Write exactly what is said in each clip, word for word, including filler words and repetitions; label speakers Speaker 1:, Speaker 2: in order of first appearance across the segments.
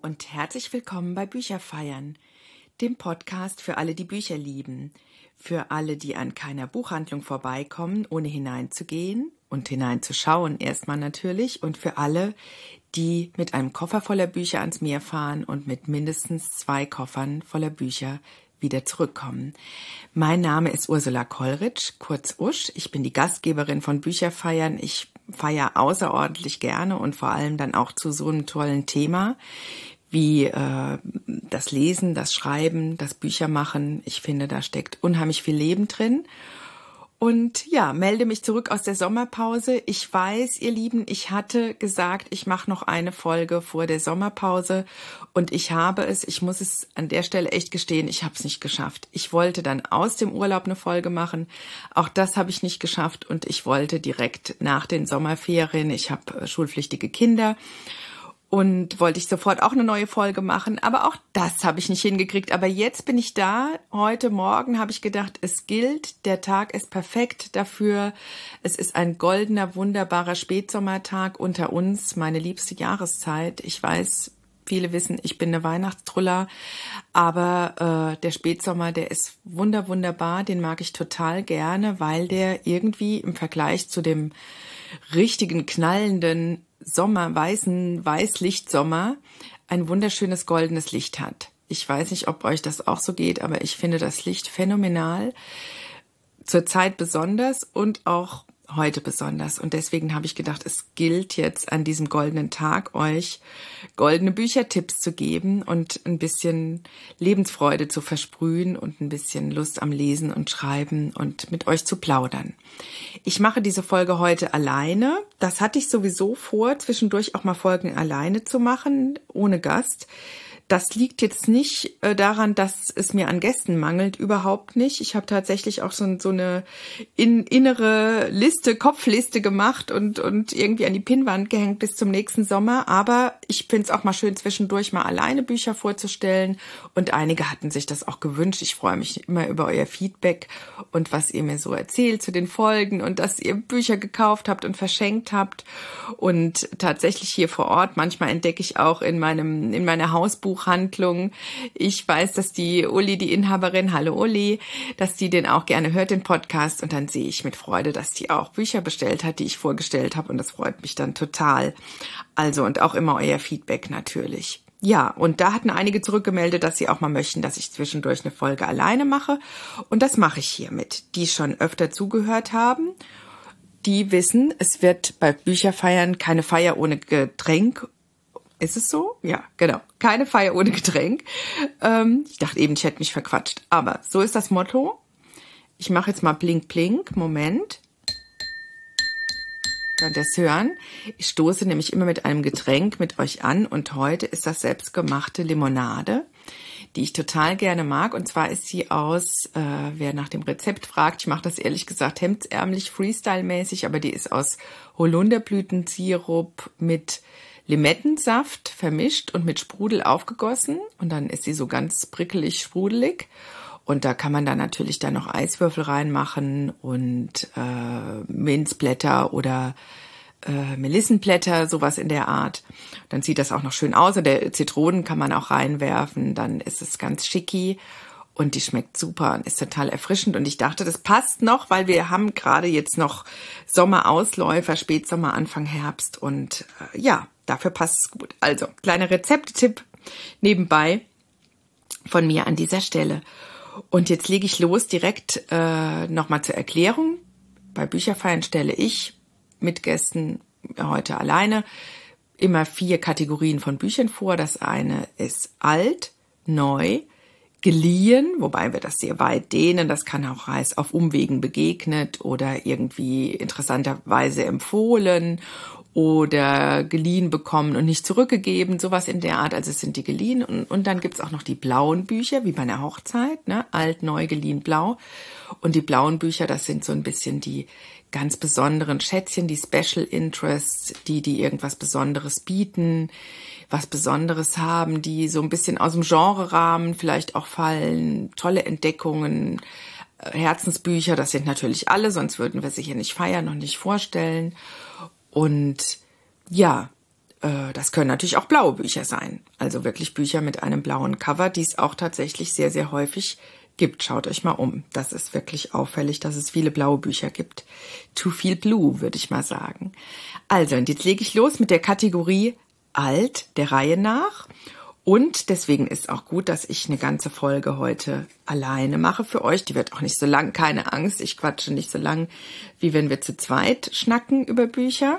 Speaker 1: und herzlich willkommen bei Bücherfeiern, dem Podcast für alle, die Bücher lieben, für alle, die an keiner Buchhandlung vorbeikommen, ohne hineinzugehen und hineinzuschauen erstmal natürlich, und für alle, die mit einem Koffer voller Bücher ans Meer fahren und mit mindestens zwei Koffern voller Bücher wieder zurückkommen. Mein Name ist Ursula Kollrich, kurz Usch. Ich bin die Gastgeberin von Bücherfeiern. Ich feiere außerordentlich gerne und vor allem dann auch zu so einem tollen Thema wie äh, das Lesen, das Schreiben, das Büchermachen. Ich finde, da steckt unheimlich viel Leben drin. Und ja, melde mich zurück aus der Sommerpause. Ich weiß, ihr Lieben, ich hatte gesagt, ich mache noch eine Folge vor der Sommerpause und ich habe es, ich muss es an der Stelle echt gestehen, ich habe es nicht geschafft. Ich wollte dann aus dem Urlaub eine Folge machen, auch das habe ich nicht geschafft und ich wollte direkt nach den Sommerferien, ich habe schulpflichtige Kinder, und wollte ich sofort auch eine neue Folge machen, aber auch das habe ich nicht hingekriegt. Aber jetzt bin ich da. Heute Morgen habe ich gedacht, es gilt, der Tag ist perfekt dafür. Es ist ein goldener, wunderbarer Spätsommertag unter uns, meine liebste Jahreszeit. Ich weiß, viele wissen, ich bin eine Weihnachtstruller, aber äh, der Spätsommer, der ist wunder, wunderbar. Den mag ich total gerne, weil der irgendwie im Vergleich zu dem richtigen, knallenden Sommer, weißen Weißlichtsommer ein wunderschönes goldenes Licht hat. Ich weiß nicht, ob euch das auch so geht, aber ich finde das Licht phänomenal, zur Zeit besonders und auch heute besonders. Und deswegen habe ich gedacht, es gilt jetzt an diesem goldenen Tag, euch goldene Büchertipps zu geben und ein bisschen Lebensfreude zu versprühen und ein bisschen Lust am Lesen und Schreiben und mit euch zu plaudern. Ich mache diese Folge heute alleine. Das hatte ich sowieso vor, zwischendurch auch mal Folgen alleine zu machen, ohne Gast. Das liegt jetzt nicht äh, daran, dass es mir an Gästen mangelt, überhaupt nicht. Ich habe tatsächlich auch so, so eine in, innere Liste, Kopfliste gemacht und, und irgendwie an die Pinnwand gehängt bis zum nächsten Sommer. Aber ich finde es auch mal schön, zwischendurch mal alleine Bücher vorzustellen. Und einige hatten sich das auch gewünscht. Ich freue mich immer über euer Feedback und was ihr mir so erzählt zu den Folgen und dass ihr Bücher gekauft habt und verschenkt habt. Und tatsächlich hier vor Ort, manchmal entdecke ich auch in meinem in meiner Hausbuch Buchhandlung. Ich weiß, dass die Uli, die Inhaberin, hallo Uli, dass die den auch gerne hört, den Podcast. Und dann sehe ich mit Freude, dass die auch Bücher bestellt hat, die ich vorgestellt habe. Und das freut mich dann total. Also und auch immer euer Feedback natürlich. Ja, und da hatten einige zurückgemeldet, dass sie auch mal möchten, dass ich zwischendurch eine Folge alleine mache. Und das mache ich hiermit. Die schon öfter zugehört haben, die wissen, es wird bei Bücherfeiern keine Feier ohne Getränk. Ist es so? Ja, genau. Keine Feier ohne Getränk. Ähm, ich dachte eben, ich hätte mich verquatscht. Aber so ist das Motto. Ich mache jetzt mal Blink, Blink. Moment. Könnt ihr es hören? Ich stoße nämlich immer mit einem Getränk mit euch an. Und heute ist das selbstgemachte Limonade, die ich total gerne mag. Und zwar ist sie aus, äh, wer nach dem Rezept fragt, ich mache das ehrlich gesagt hemdsärmlich, Freestyle-mäßig, aber die ist aus Holunderblütensirup mit Limettensaft vermischt und mit Sprudel aufgegossen und dann ist sie so ganz prickelig, sprudelig und da kann man dann natürlich dann noch Eiswürfel reinmachen und äh, Minzblätter oder äh, Melissenblätter, sowas in der Art. Dann sieht das auch noch schön aus und der Zitronen kann man auch reinwerfen, dann ist es ganz schicki. Und die schmeckt super und ist total erfrischend. Und ich dachte, das passt noch, weil wir haben gerade jetzt noch Sommerausläufer, Spätsommer, Anfang Herbst. Und äh, ja, dafür passt es gut. Also, kleiner Rezepttipp nebenbei von mir an dieser Stelle. Und jetzt lege ich los direkt äh, nochmal zur Erklärung. Bei Bücherfeiern stelle ich mit Gästen heute alleine immer vier Kategorien von Büchern vor. Das eine ist alt, neu, geliehen, wobei wir das sehr weit dehnen, das kann auch heißen, auf Umwegen begegnet oder irgendwie interessanterweise empfohlen oder geliehen bekommen und nicht zurückgegeben, sowas in der Art, also es sind die geliehen und, und dann gibt's auch noch die blauen Bücher, wie bei einer Hochzeit, ne? Alt, neu, geliehen, blau und die blauen Bücher, das sind so ein bisschen die ganz besonderen Schätzchen, die Special Interests, die, die irgendwas Besonderes bieten, was Besonderes haben, die so ein bisschen aus dem Genrerahmen vielleicht auch fallen, tolle Entdeckungen, Herzensbücher, das sind natürlich alle, sonst würden wir sie hier nicht feiern und nicht vorstellen. Und ja, äh, das können natürlich auch blaue Bücher sein. Also wirklich Bücher mit einem blauen Cover, die es auch tatsächlich sehr, sehr häufig gibt. Schaut euch mal um. Das ist wirklich auffällig, dass es viele blaue Bücher gibt. Too viel Blue, würde ich mal sagen. Also, und jetzt lege ich los mit der Kategorie Alt, der Reihe nach. Und deswegen ist auch gut, dass ich eine ganze Folge heute alleine mache für euch. Die wird auch nicht so lang, keine Angst. Ich quatsche nicht so lang, wie wenn wir zu zweit schnacken über Bücher.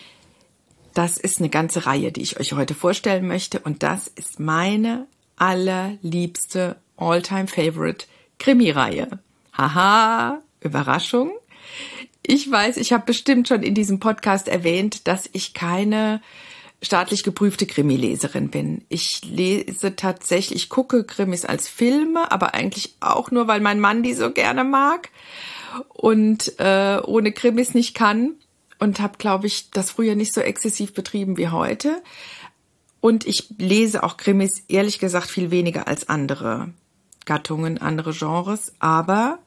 Speaker 1: Das ist eine ganze Reihe, die ich euch heute vorstellen möchte. Und das ist meine allerliebste All-Time-Favorite Krimi-Reihe. Haha, Überraschung. Ich weiß, ich habe bestimmt schon in diesem Podcast erwähnt, dass ich keine staatlich geprüfte Krimileserin bin. Ich lese tatsächlich, ich gucke Krimis als Filme, aber eigentlich auch nur, weil mein Mann die so gerne mag und äh, ohne Krimis nicht kann und habe, glaube ich, das früher nicht so exzessiv betrieben wie heute. Und ich lese auch Krimis, ehrlich gesagt, viel weniger als andere Gattungen, andere Genres. Aber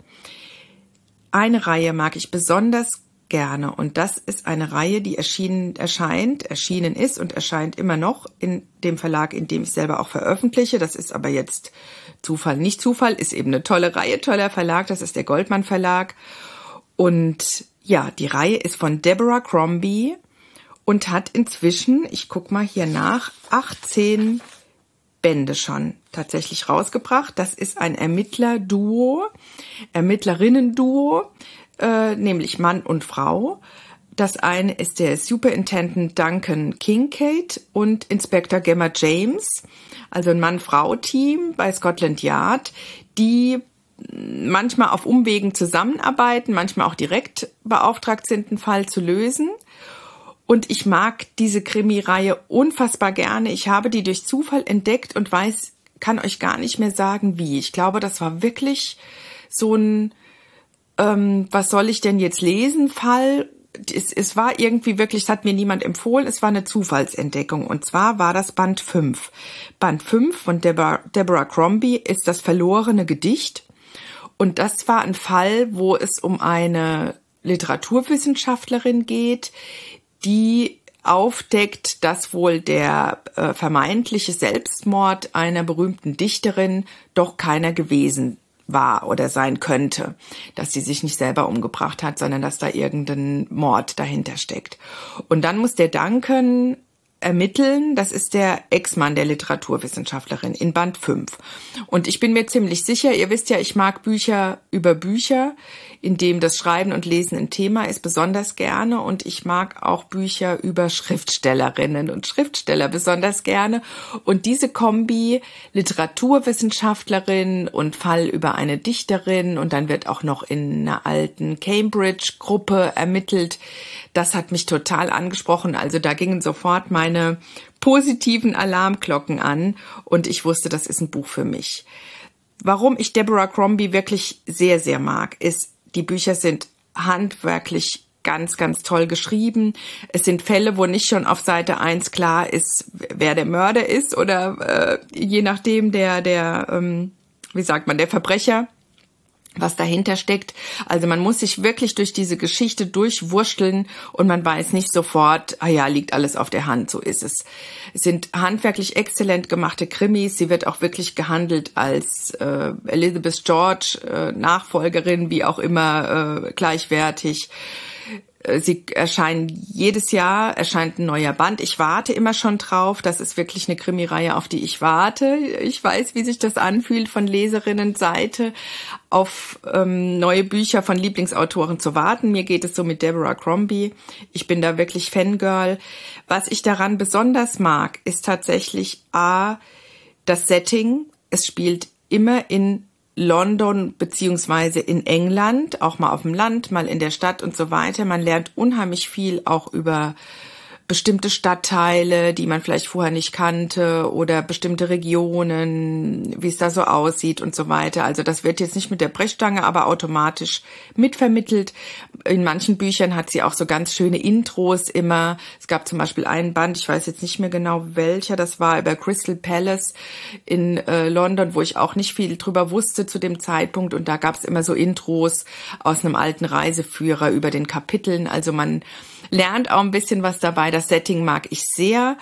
Speaker 1: eine Reihe mag ich besonders gerne. Und das ist eine Reihe, die erschienen, erscheint, erschienen ist und erscheint immer noch in dem Verlag, in dem ich selber auch veröffentliche. Das ist aber jetzt Zufall, nicht Zufall, ist eben eine tolle Reihe, toller Verlag. Das ist der Goldmann Verlag. Und ja, die Reihe ist von Deborah Crombie und hat inzwischen, ich guck mal hier nach, achtzehn Bände schon tatsächlich rausgebracht. Das ist ein Ermittler-Duo, Ermittlerinnen-Duo, Äh, nämlich Mann und Frau. Das eine ist der Superintendent Duncan Kincaid und Inspektor Gemma James, also ein Mann-Frau-Team bei Scotland Yard, die manchmal auf Umwegen zusammenarbeiten, manchmal auch direkt beauftragt sind, einen Fall zu lösen. Und ich mag diese Krimi-Reihe unfassbar gerne. Ich habe die durch Zufall entdeckt und weiß, kann euch gar nicht mehr sagen, wie. Ich glaube, das war wirklich so ein Ähm, was soll ich denn jetzt lesen? Fall. Es, es war irgendwie wirklich, es hat mir niemand empfohlen, es war eine Zufallsentdeckung. Und zwar war das Band fünf. Band fünf von Deborah, Deborah Crombie ist das verlorene Gedicht. Und das war ein Fall, wo es um eine Literaturwissenschaftlerin geht, die aufdeckt, dass wohl der äh, vermeintliche Selbstmord einer berühmten Dichterin doch keiner gewesen war oder sein könnte, dass sie sich nicht selber umgebracht hat, sondern dass da irgendein Mord dahinter steckt. Und dann muss der Duncan ermitteln, das ist der Ex-Mann der Literaturwissenschaftlerin in Band fünf. Und ich bin mir ziemlich sicher, ihr wisst ja, ich mag Bücher über Bücher, in dem das Schreiben und Lesen ein Thema ist, besonders gerne. Und ich mag auch Bücher über Schriftstellerinnen und Schriftsteller besonders gerne. Und diese Kombi, Literaturwissenschaftlerin und Fall über eine Dichterin, und dann wird auch noch in einer alten Cambridge-Gruppe ermittelt, das hat mich total angesprochen. Also da gingen sofort meine positiven Alarmglocken an und ich wusste, das ist ein Buch für mich. Warum ich Deborah Crombie wirklich sehr, sehr mag, ist, die Bücher sind handwerklich ganz, ganz toll geschrieben. Es sind Fälle, wo nicht schon auf Seite eins klar ist, wer der Mörder ist oder äh, je nachdem der, der ähm, wie sagt man, der Verbrecher, was dahinter steckt. Also man muss sich wirklich durch diese Geschichte durchwurschteln und man weiß nicht sofort, ah ja, liegt alles auf der Hand, so ist es. Es sind handwerklich exzellent gemachte Krimis. Sie wird auch wirklich gehandelt als äh, Elizabeth George, äh, Nachfolgerin, wie auch immer, äh, gleichwertig. Sie erscheinen jedes Jahr, erscheint ein neuer Band. Ich warte immer schon drauf. Das ist wirklich eine Krimireihe, auf die ich warte. Ich weiß, wie sich das anfühlt, von Leserinnenseite auf ähm, neue Bücher von Lieblingsautoren zu warten. Mir geht es so mit Deborah Crombie. Ich bin da wirklich Fangirl. Was ich daran besonders mag, ist tatsächlich A, das Setting. Es spielt immer in London beziehungsweise in England, auch mal auf dem Land, mal in der Stadt und so weiter. Man lernt unheimlich viel auch über bestimmte Stadtteile, die man vielleicht vorher nicht kannte oder bestimmte Regionen, wie es da so aussieht und so weiter. Also das wird jetzt nicht mit der Brechstange, aber automatisch mitvermittelt. In manchen Büchern hat sie auch so ganz schöne Intros immer. Es gab zum Beispiel einen Band, ich weiß jetzt nicht mehr genau welcher, das war über Crystal Palace in äh, London, wo ich auch nicht viel drüber wusste zu dem Zeitpunkt. Und da gab es immer so Intros aus einem alten Reiseführer über den Kapiteln. Also man lernt auch ein bisschen was dabei. Das Setting mag ich sehr.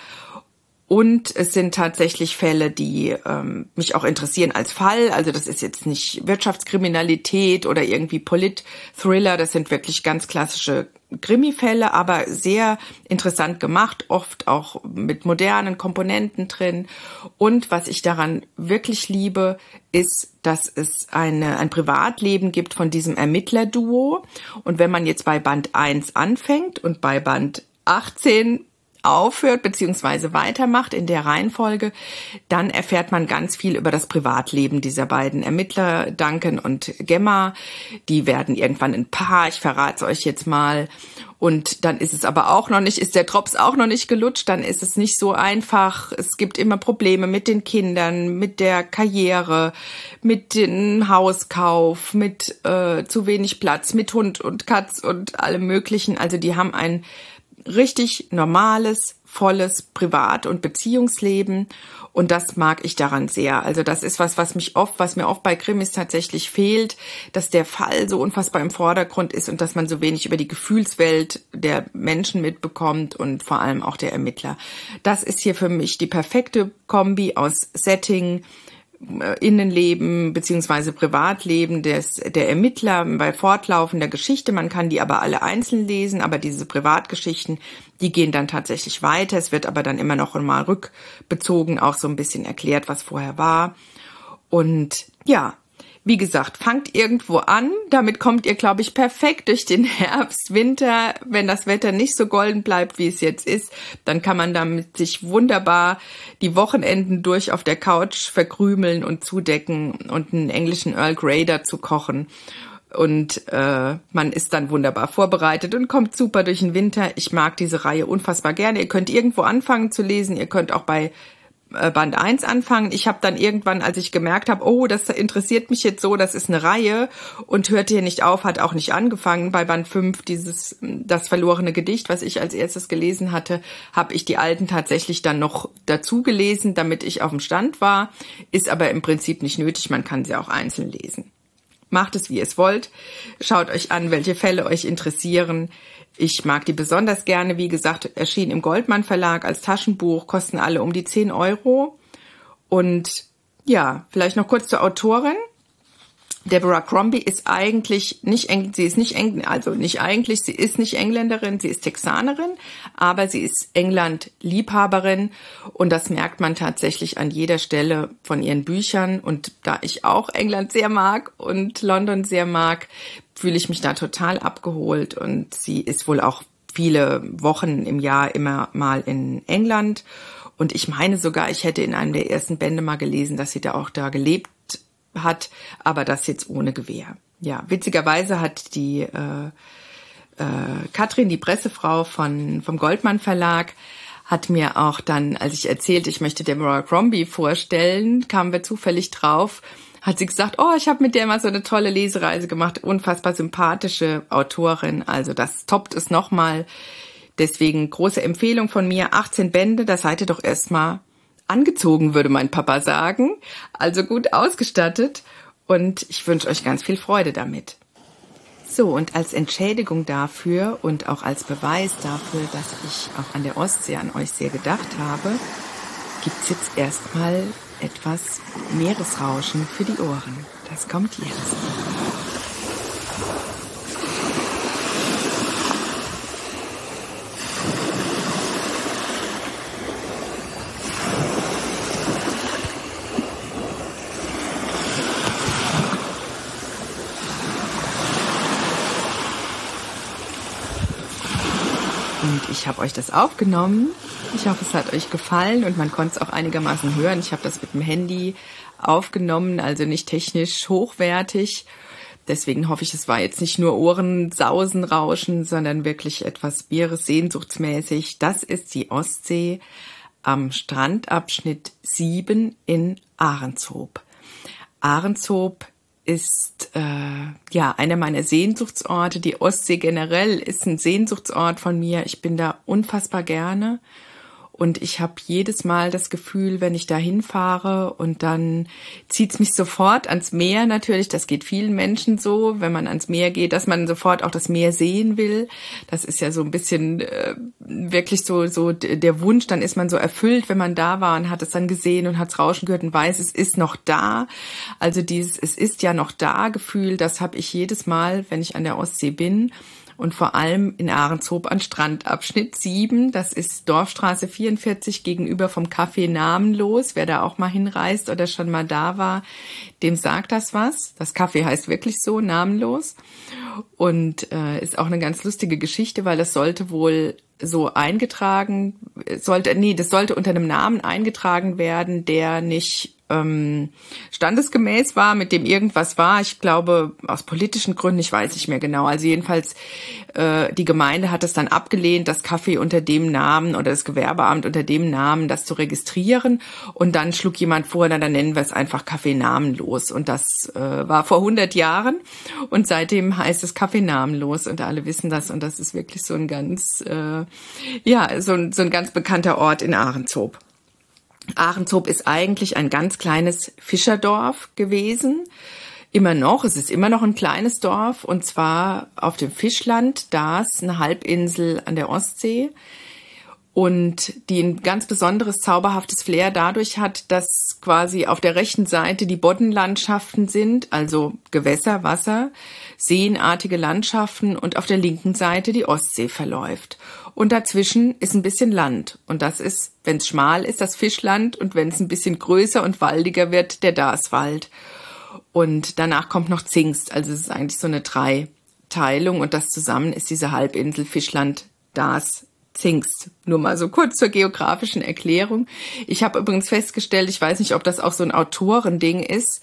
Speaker 1: Und es sind tatsächlich Fälle, die ähm, mich auch interessieren als Fall. Also das ist jetzt nicht Wirtschaftskriminalität oder irgendwie Polit-Thriller. Das sind wirklich ganz klassische Krimi-Fälle, aber sehr interessant gemacht, oft auch mit modernen Komponenten drin. Und was ich daran wirklich liebe, ist, dass es eine, ein Privatleben gibt von diesem Ermittlerduo. Und wenn man jetzt bei Band eins anfängt und bei Band achtzehn aufhört beziehungsweise weitermacht in der Reihenfolge, dann erfährt man ganz viel über das Privatleben dieser beiden Ermittler, Duncan und Gemma. Die werden irgendwann ein Paar, ich verrate es euch jetzt mal. Und dann ist es aber auch noch nicht, ist der Drops auch noch nicht gelutscht, dann ist es nicht so einfach. Es gibt immer Probleme mit den Kindern, mit der Karriere, mit dem Hauskauf, mit äh, zu wenig Platz, mit Hund und Katz und allem Möglichen. Also die haben ein richtig normales, volles Privat- und Beziehungsleben und das mag ich daran sehr. Also das ist was, was mich oft, was mir oft bei Krimis tatsächlich fehlt, dass der Fall so unfassbar im Vordergrund ist und dass man so wenig über die Gefühlswelt der Menschen mitbekommt und vor allem auch der Ermittler. Das ist hier für mich die perfekte Kombi aus Setting, Innenleben beziehungsweise Privatleben des, der Ermittler bei fortlaufender Geschichte. Man kann die aber alle einzeln lesen, aber diese Privatgeschichten, die gehen dann tatsächlich weiter. Es wird aber dann immer noch einmal rückbezogen, auch so ein bisschen erklärt, was vorher war. Und ja, wie gesagt, fangt irgendwo an. Damit kommt ihr, glaube ich, perfekt durch den Herbst, Winter. Wenn das Wetter nicht so golden bleibt, wie es jetzt ist, dann kann man damit sich wunderbar die Wochenenden durch auf der Couch verkrümeln und zudecken und einen englischen Earl Grey dazu kochen. Und äh, man ist dann wunderbar vorbereitet und kommt super durch den Winter. Ich mag diese Reihe unfassbar gerne. Ihr könnt irgendwo anfangen zu lesen. Ihr könnt auch bei Band eins anfangen. Ich habe dann irgendwann, als ich gemerkt habe, oh, das interessiert mich jetzt so, das ist eine Reihe und hört hier nicht auf, hat auch nicht angefangen. Bei Band fünf, dieses das verlorene Gedicht, was ich als erstes gelesen hatte, habe ich die alten tatsächlich dann noch dazu gelesen, damit ich auf dem Stand war. Ist aber im Prinzip nicht nötig, man kann sie auch einzeln lesen. Macht es, wie ihr es wollt. Schaut euch an, welche Fälle euch interessieren. Ich mag die besonders gerne. Wie gesagt, erschien im Goldmann Verlag als Taschenbuch, kosten alle um die zehn Euro. Und ja, vielleicht noch kurz zur Autorin. Deborah Crombie ist eigentlich nicht Engl- sie ist nicht Engl- also nicht eigentlich, sie ist nicht Engländerin, sie ist Texanerin, aber sie ist England-Liebhaberin und das merkt man tatsächlich an jeder Stelle von ihren Büchern. Und da ich auch England sehr mag und London sehr mag, fühle ich mich da total abgeholt und sie ist wohl auch viele Wochen im Jahr immer mal in England und ich meine sogar, ich hätte in einem der ersten Bände mal gelesen, dass sie da auch da gelebt hat, aber das jetzt ohne Gewähr. Ja, witzigerweise hat die äh, äh, Katrin, die Pressefrau von vom Goldmann Verlag, hat mir auch dann, als ich erzählte, ich möchte Deborah Crombie vorstellen, kamen wir zufällig drauf, hat sie gesagt, oh, ich habe mit der mal so eine tolle Lesereise gemacht, unfassbar sympathische Autorin, also das toppt es nochmal. Deswegen große Empfehlung von mir, achtzehn Bände, da seid ihr doch erstmal angezogen, würde mein Papa sagen, also gut ausgestattet und ich wünsche euch ganz viel Freude damit. So, und als Entschädigung dafür und auch als Beweis dafür, dass ich auch an der Ostsee an euch sehr gedacht habe, gibt's jetzt erstmal etwas Meeresrauschen für die Ohren. Das kommt jetzt. Und ich habe euch das aufgenommen. Ich hoffe, es hat euch gefallen und man konnte es auch einigermaßen hören. Ich habe das mit dem Handy aufgenommen, also nicht technisch hochwertig. Deswegen hoffe ich, es war jetzt nicht nur Ohrensausen, Rauschen, sondern wirklich etwas meeressehnsuchtsmäßig. Das ist die Ostsee am Strandabschnitt sieben in Ahrenshoop. Ahrenshoop ist äh, ja einer meiner Sehnsuchtsorte. Die Ostsee generell ist ein Sehnsuchtsort von mir. Ich bin da unfassbar gerne. Und ich habe jedes Mal das Gefühl, wenn ich da hinfahre und dann zieht's mich sofort ans Meer natürlich. Das geht vielen Menschen so, wenn man ans Meer geht, dass man sofort auch das Meer sehen will. Das ist ja so ein bisschen äh, wirklich so so der Wunsch. Dann ist man so erfüllt, wenn man da war und hat es dann gesehen und hat's Rauschen gehört und weiß, es ist noch da. Also dieses Es ist ja noch da Gefühl, das habe ich jedes Mal, wenn ich an der Ostsee bin. Und vor allem in Ahrenshoop an Strandabschnitt sieben, das ist Dorfstraße vierundvierzig gegenüber vom Café Namenlos. Wer da auch mal hinreist oder schon mal da war, dem sagt das was. Das Café heißt wirklich so, Namenlos. Und äh, ist auch eine ganz lustige Geschichte, weil das sollte wohl so eingetragen, sollte, nee, das sollte unter einem Namen eingetragen werden, der nicht ähm, standesgemäß war, mit dem irgendwas war. Ich glaube, aus politischen Gründen, ich weiß nicht mehr genau. Also jedenfalls, äh, die Gemeinde hat es dann abgelehnt, das Café unter dem Namen oder das Gewerbeamt unter dem Namen, das zu registrieren. Und dann schlug jemand vor, na, dann nennen wir es einfach Café Namenlos. Und das äh, war vor hundert Jahren. Und seitdem heißt es Café Namenlos. Und alle wissen das. Und das ist wirklich so ein ganz, äh, ja, so ein, so ein ganz bekannter Ort in Ahrenshoop. Ahrenshoop ist eigentlich ein ganz kleines Fischerdorf gewesen. Immer noch, es ist immer noch ein kleines Dorf, und zwar auf dem Fischland, da ist eine Halbinsel an der Ostsee, und die ein ganz besonderes, zauberhaftes Flair dadurch hat, dass quasi auf der rechten Seite die Boddenlandschaften sind, also Gewässer, Wasser, seenartige Landschaften, und auf der linken Seite die Ostsee verläuft. Und dazwischen ist ein bisschen Land. Und das ist, wenn es schmal ist, das Fischland, und wenn es ein bisschen größer und waldiger wird, der Darßwald. Und danach kommt noch Zingst. Also es ist eigentlich so eine Dreiteilung, und das zusammen ist diese Halbinsel Fischland, Darß, Zingst. Nur mal so kurz zur geografischen Erklärung. Ich habe übrigens festgestellt, ich weiß nicht, ob das auch so ein Autorending ist,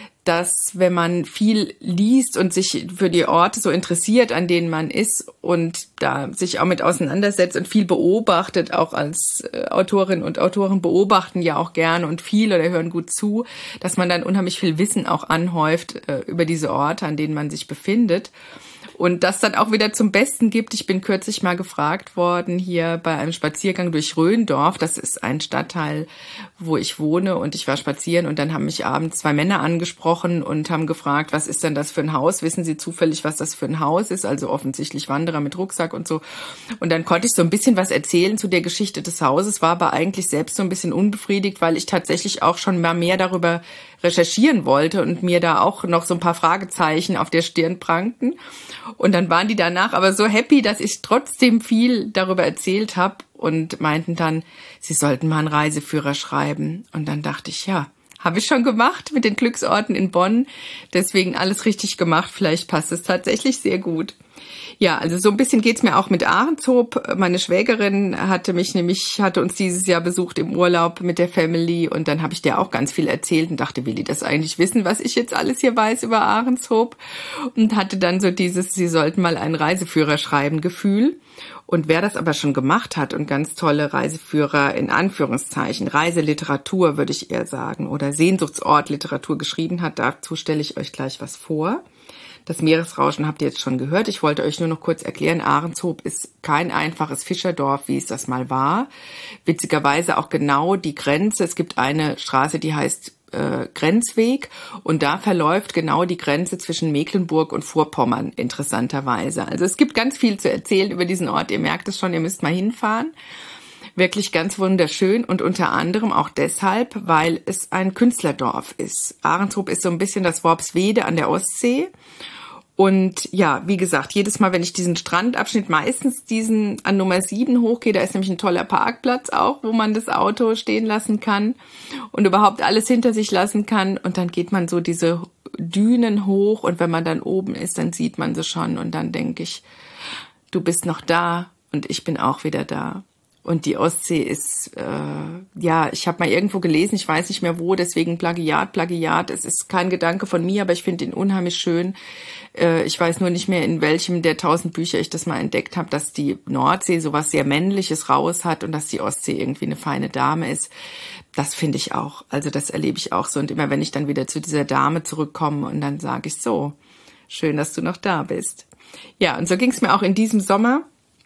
Speaker 1: dass wenn man viel liest und sich für die Orte so interessiert, an denen man ist, und da sich auch mit auseinandersetzt und viel beobachtet, auch als äh, Autorin und Autoren beobachten ja auch gerne und viel oder hören gut zu, dass man dann unheimlich viel Wissen auch anhäuft äh, über diese Orte, an denen man sich befindet. Und das dann auch wieder zum Besten gibt. Ich bin kürzlich mal gefragt worden hier bei einem Spaziergang durch Röndorf. Das ist ein Stadtteil, wo ich wohne, und ich war spazieren, und dann haben mich abends zwei Männer angesprochen und haben gefragt, was ist denn das für ein Haus? Wissen Sie zufällig, was das für ein Haus ist? Also offensichtlich Wanderer mit Rucksack und so. Und dann konnte ich so ein bisschen was erzählen zu der Geschichte des Hauses, war aber eigentlich selbst so ein bisschen unbefriedigt, weil ich tatsächlich auch schon mal mehr darüber recherchieren wollte und mir da auch noch so ein paar Fragezeichen auf der Stirn prangten. Und dann waren die danach aber so happy, dass ich trotzdem viel darüber erzählt habe, und meinten dann, sie sollten mal einen Reiseführer schreiben. Und dann dachte ich, ja, habe ich schon gemacht mit den Glücksorten in Bonn. Deswegen alles richtig gemacht. Vielleicht passt es tatsächlich sehr gut. Ja, also so ein bisschen geht's mir auch mit Ahrenshoop. Meine Schwägerin hatte mich nämlich, hatte uns dieses Jahr besucht im Urlaub mit der Family, und dann habe ich der auch ganz viel erzählt und dachte, will die das eigentlich wissen, was ich jetzt alles hier weiß über Ahrenshoop? Und hatte dann so dieses, sie sollten mal einen Reiseführer schreiben Gefühl. Und wer das aber schon gemacht hat und ganz tolle Reiseführer in Anführungszeichen, Reiseliteratur würde ich eher sagen, oder Sehnsuchtsortliteratur geschrieben hat, dazu stelle ich euch gleich was vor. Das Meeresrauschen habt ihr jetzt schon gehört. Ich wollte euch nur noch kurz erklären, Ahrenshoop ist kein einfaches Fischerdorf, wie es das mal war. Witzigerweise auch genau die Grenze. Es gibt eine Straße, die heißt äh, Grenzweg, und da verläuft genau die Grenze zwischen Mecklenburg und Vorpommern, interessanterweise. Also es gibt ganz viel zu erzählen über diesen Ort. Ihr merkt es schon, ihr müsst mal hinfahren. Wirklich ganz wunderschön, und unter anderem auch deshalb, weil es ein Künstlerdorf ist. Ahrenshoop ist so ein bisschen das Worpswede an der Ostsee. Und ja, wie gesagt, jedes Mal, wenn ich diesen Strandabschnitt, meistens diesen an Nummer sieben hochgehe, da ist nämlich ein toller Parkplatz auch, wo man das Auto stehen lassen kann und überhaupt alles hinter sich lassen kann. Und dann geht man so diese Dünen hoch, und wenn man dann oben ist, dann sieht man sie schon, und dann denke ich, du bist noch da und ich bin auch wieder da. Und die Ostsee ist, äh, ja, ich habe mal irgendwo gelesen, ich weiß nicht mehr wo, deswegen Plagiat, Plagiat. Es ist kein Gedanke von mir, aber ich finde ihn unheimlich schön. Äh, ich weiß nur nicht mehr, in welchem der tausend Bücher ich das mal entdeckt habe, dass die Nordsee sowas sehr Männliches raus hat und dass die Ostsee irgendwie eine feine Dame ist. Das finde ich auch. Also das erlebe ich auch so. Und immer wenn ich dann wieder zu dieser Dame zurückkomme, und dann sage ich so, schön, dass du noch da bist. Ja, und so ging es mir auch in diesem Sommer.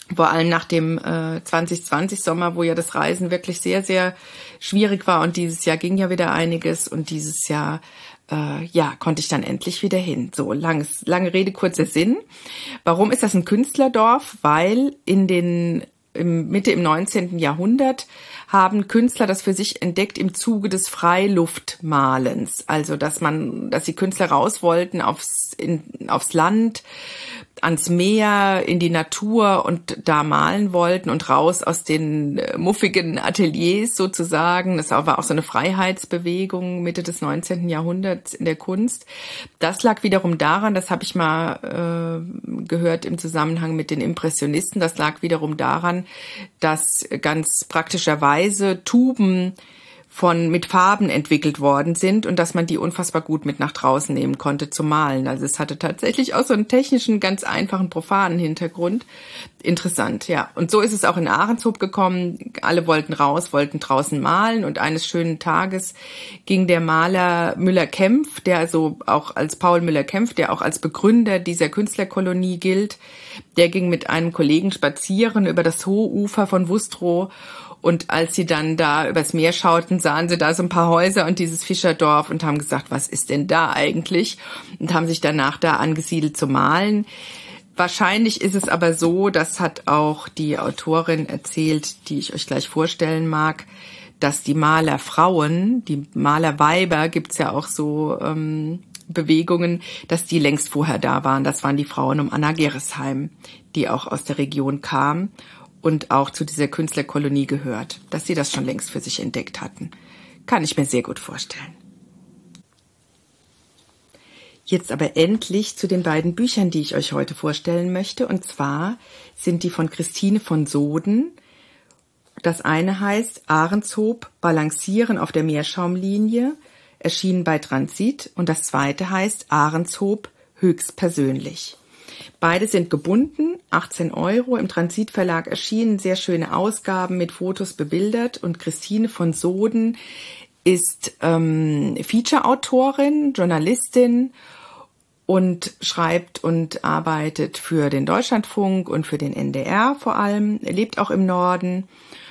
Speaker 1: Vor allem nach dem äh, zwanzig zwanzig Sommer, wo ja das Reisen wirklich sehr, sehr schwierig war. Und dieses Jahr ging ja wieder einiges. Und dieses Jahr, äh, ja, konnte ich dann endlich wieder hin. So, langes, lange Rede, kurzer Sinn. Warum ist das ein Künstlerdorf? Weil in den im Mitte im neunzehnten Jahrhundert haben Künstler das für sich entdeckt im Zuge des Freiluftmalens. Also, dass man, dass die Künstler raus wollten aufs, in, aufs Land, ans Meer, in die Natur und da malen wollten und raus aus den muffigen Ateliers sozusagen. Das war auch so eine Freiheitsbewegung Mitte des neunzehnten Jahrhunderts in der Kunst. Das lag wiederum daran, das habe ich mal äh, gehört im Zusammenhang mit den Impressionisten, das lag wiederum daran, dass ganz praktischerweise Tuben von mit Farben entwickelt worden sind und dass man die unfassbar gut mit nach draußen nehmen konnte zum Malen. Also es hatte tatsächlich auch so einen technischen, ganz einfachen, profanen Hintergrund. Interessant, ja. Und so ist es auch in Ahrenshoop gekommen. Alle wollten raus, wollten draußen malen und eines schönen Tages ging der Maler Müller-Kempf, der also auch als Paul Müller-Kempf, der auch als Begründer dieser Künstlerkolonie gilt, der ging mit einem Kollegen spazieren über das hohe Ufer von Wustrow. Und als sie dann da übers Meer schauten, sahen sie da so ein paar Häuser und dieses Fischerdorf und haben gesagt, was ist denn da eigentlich? Und haben sich danach da angesiedelt zu malen. Wahrscheinlich ist es aber so, das hat auch die Autorin erzählt, die ich euch gleich vorstellen mag, dass die Malerfrauen, die Malerweiber, gibt's ja auch so ähm, Bewegungen, dass die längst vorher da waren. Das waren die Frauen um Anna Geresheim, die auch aus der Region kamen und auch zu dieser Künstlerkolonie gehört, dass sie das schon längst für sich entdeckt hatten. Kann ich mir sehr gut vorstellen. Jetzt aber endlich zu den beiden Büchern, die ich euch heute vorstellen möchte. Und zwar sind die von Christine von Soden. Das eine heißt Ahrenshoop, Balancieren auf der Meerschaumlinie, erschienen bei Transit. Und das zweite heißt Ahrenshoop, höchstpersönlich. Beide sind gebunden, achtzehn Euro, im Transitverlag erschienen, sehr schöne Ausgaben mit Fotos bebildert. Und Christine von Soden ist ähm, Feature-Autorin, Journalistin und schreibt und arbeitet für den Deutschlandfunk und für den N D R vor allem, lebt auch im Norden.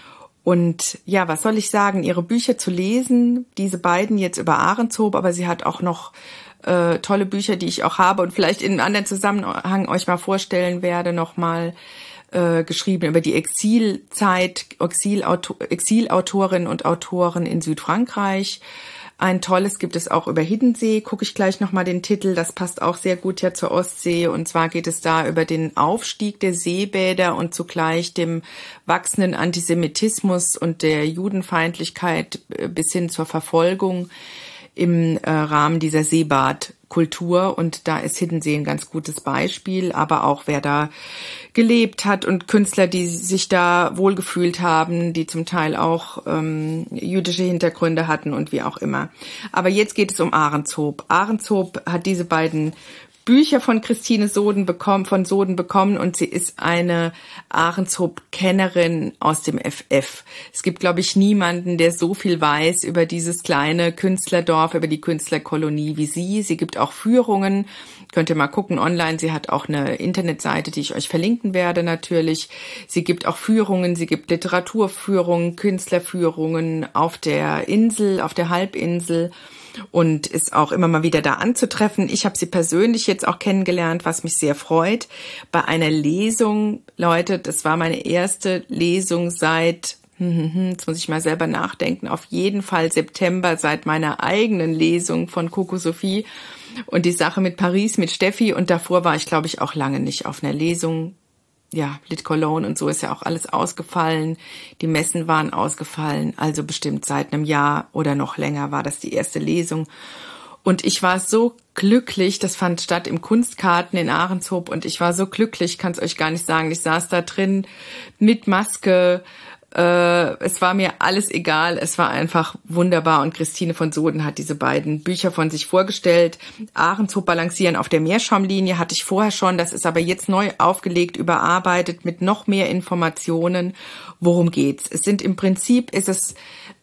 Speaker 1: Und ja, was soll ich sagen, ihre Bücher zu lesen, diese beiden jetzt über Ahrenshoop, aber sie hat auch noch äh, tolle Bücher, die ich auch habe und vielleicht in einem anderen Zusammenhang euch mal vorstellen werde, nochmal äh, geschrieben über die Exilzeit, Exilautor, Exilautorinnen und Autoren in Südfrankreich. Ein tolles gibt es auch über Hiddensee, gucke ich gleich nochmal den Titel, das passt auch sehr gut ja zur Ostsee. Und zwar geht es da über den Aufstieg der Seebäder und zugleich dem wachsenden Antisemitismus und der Judenfeindlichkeit bis hin zur Verfolgung im äh, Rahmen dieser Seebadkultur. Und da ist Hiddensee ein ganz gutes Beispiel, aber auch wer da gelebt hat und Künstler, die sich da wohlgefühlt haben, die zum Teil auch ähm, jüdische Hintergründe hatten und wie auch immer. Aber jetzt geht es um Ahrenshoop. Ahrenshoop hat diese beiden Bücher von Christine Soden bekommen, von Soden bekommen und sie ist eine Ahrenshoop-Kennerin aus dem F F. Es gibt, glaube ich, niemanden, der so viel weiß über dieses kleine Künstlerdorf, über die Künstlerkolonie wie sie. Sie gibt auch Führungen. Könnt ihr mal gucken online. Sie hat auch eine Internetseite, die ich euch verlinken werde natürlich. Sie gibt auch Führungen, sie gibt Literaturführungen, Künstlerführungen auf der Insel, auf der Halbinsel. Und ist auch immer mal wieder da anzutreffen. Ich habe sie persönlich jetzt auch kennengelernt, was mich sehr freut. Bei einer Lesung, Leute, das war meine erste Lesung seit, jetzt muss ich mal selber nachdenken, auf jeden Fall September, seit meiner eigenen Lesung von Coco Sophie und die Sache mit Paris, mit Steffi. Und davor war ich, glaube ich, auch lange nicht auf einer Lesung. Ja, Lit Cologne und so ist ja auch alles ausgefallen. Die Messen waren ausgefallen. Also bestimmt seit einem Jahr oder noch länger war das die erste Lesung. Und ich war so glücklich, das fand statt im Kunstkarten in Ahrenshoop und ich war so glücklich, kann es euch gar nicht sagen. Ich saß da drin mit Maske. Äh, es war mir alles egal, es war einfach wunderbar und Christine von Soden hat diese beiden Bücher von sich vorgestellt. Ahrenshoop, Balancieren auf der Meerschaumlinie hatte ich vorher schon, das ist aber jetzt neu aufgelegt, überarbeitet mit noch mehr Informationen. Worum geht's? Es sind im Prinzip, ist es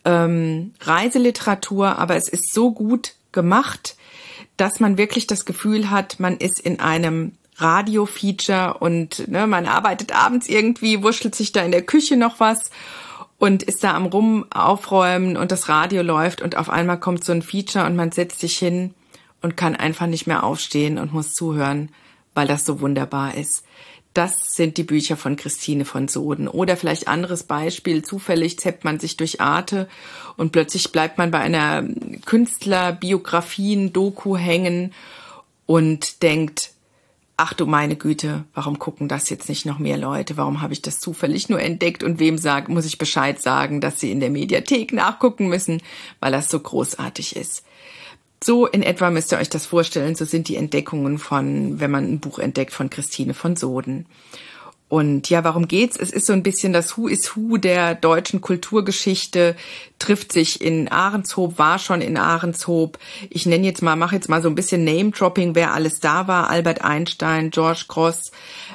Speaker 1: ähm, Reiseliteratur, aber es ist so gut gemacht, dass man wirklich das Gefühl hat, man ist in einem Radio-Feature und ne, man arbeitet abends irgendwie, wurschtelt sich da in der Küche noch was und ist da am Rum aufräumen und das Radio läuft und auf einmal kommt so ein Feature und man setzt sich hin und kann einfach nicht mehr aufstehen und muss zuhören, weil das so wunderbar ist. Das sind die Bücher von Christine von Soden. Oder vielleicht anderes Beispiel, zufällig zappt man sich durch Arte und plötzlich bleibt man bei einer Künstlerbiografien-Doku hängen und denkt, ach du meine Güte, warum gucken das jetzt nicht noch mehr Leute? Warum habe ich das zufällig nur entdeckt und wem sag, muss ich Bescheid sagen, dass sie in der Mediathek nachgucken müssen, weil das so großartig ist. So in etwa müsst ihr euch das vorstellen, so sind die Entdeckungen von, wenn man ein Buch entdeckt, von Christine von Soden. Und ja, warum geht's? Es ist so ein bisschen das Who is Who der deutschen Kulturgeschichte, trifft sich in Ahrenshoop, war schon in Ahrenshoop. Ich nenne jetzt mal, mache jetzt mal so ein bisschen Name-Dropping, wer alles da war. Albert Einstein, George Grosz,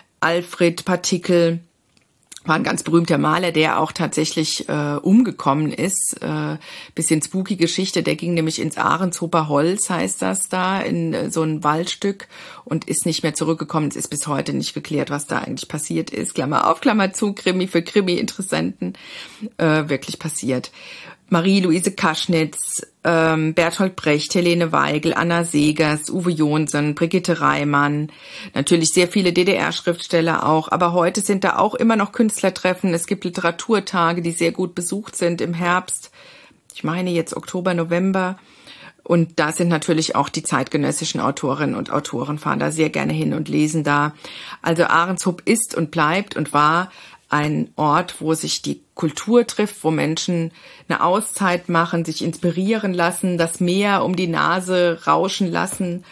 Speaker 1: Alfred Partikel, war ein ganz berühmter Maler, der auch tatsächlich äh, umgekommen ist. Äh, bisschen spooky Geschichte, der ging nämlich ins Ahrenshoper Holz, heißt das da, in äh, so ein Waldstück und ist nicht mehr zurückgekommen. Es ist bis heute nicht geklärt, was da eigentlich passiert ist. Klammer auf, Klammer zu, Krimi für Krimi-Interessenten, äh, wirklich passiert. Marie-Louise Kaschnitz, ähm, Bertolt Brecht, Helene Weigel, Anna Segers, Uwe Johnsen, Brigitte Reimann, natürlich sehr viele D D R-Schriftsteller auch, aber heute sind da auch immer noch Künstlertreffen. Es gibt Literaturtage, die sehr gut besucht sind im Herbst. Ich meine jetzt Oktober, November. Und da sind natürlich auch die zeitgenössischen Autorinnen und Autoren, fahren da sehr gerne hin und lesen da. Also Ahrenshoop ist und bleibt und war ein Ort, wo sich die Kultur trifft, wo Menschen eine Auszeit machen, sich inspirieren lassen, das Meer um die Nase rauschen lassen.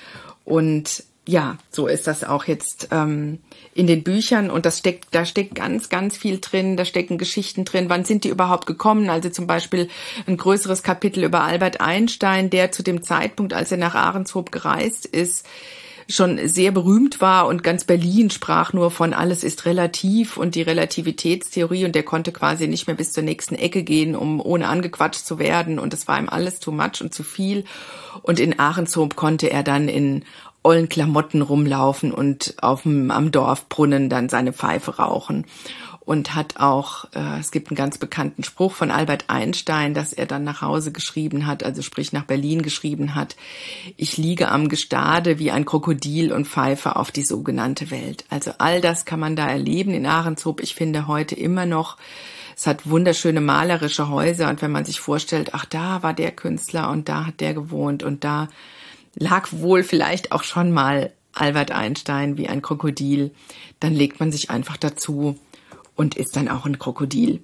Speaker 1: Und ja, so ist das auch jetzt ähm, in den Büchern. Und das steckt, da steckt ganz, ganz viel drin. Da stecken Geschichten drin. Wann sind die überhaupt gekommen? Also zum Beispiel ein größeres Kapitel über Albert Einstein, der zu dem Zeitpunkt, als er nach Ahrenshoop gereist ist, schon sehr berühmt war und ganz Berlin sprach nur von alles ist relativ und die Relativitätstheorie und der konnte quasi nicht mehr bis zur nächsten Ecke gehen, um ohne angequatscht zu werden und das war ihm alles too much und zu viel und in Ahrenshoop konnte er dann in ollen Klamotten rumlaufen und auf dem, am Dorfbrunnen dann seine Pfeife rauchen und hat auch, äh, es gibt einen ganz bekannten Spruch von Albert Einstein, dass er dann nach Hause geschrieben hat, also sprich nach Berlin geschrieben hat, ich liege am Gestade wie ein Krokodil und pfeife auf die sogenannte Welt. Also all das kann man da erleben in Ahrenshoop. Ich finde heute immer noch, es hat wunderschöne malerische Häuser und wenn man sich vorstellt, ach da war der Künstler und da hat der gewohnt und da lag wohl vielleicht auch schon mal Albert Einstein wie ein Krokodil, dann legt man sich einfach dazu und ist dann auch ein Krokodil.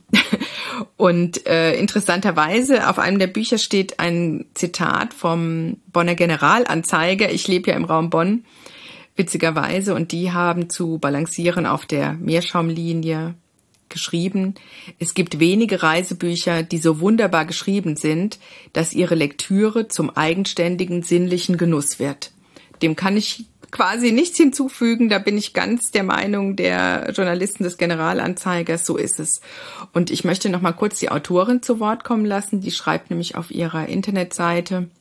Speaker 1: Und äh, interessanterweise auf einem der Bücher steht ein Zitat vom Bonner Generalanzeiger. Ich lebe ja im Raum Bonn, witzigerweise. Und die haben zu Balancieren auf der Meerschaumlinie geschrieben, es gibt wenige Reisebücher, die so wunderbar geschrieben sind, dass ihre Lektüre zum eigenständigen sinnlichen Genuss wird. Dem kann ich quasi nichts hinzufügen, da bin ich ganz der Meinung der Journalisten des Generalanzeigers, so ist es. Und ich möchte noch mal kurz die Autorin zu Wort kommen lassen, die schreibt nämlich auf ihrer Internetseite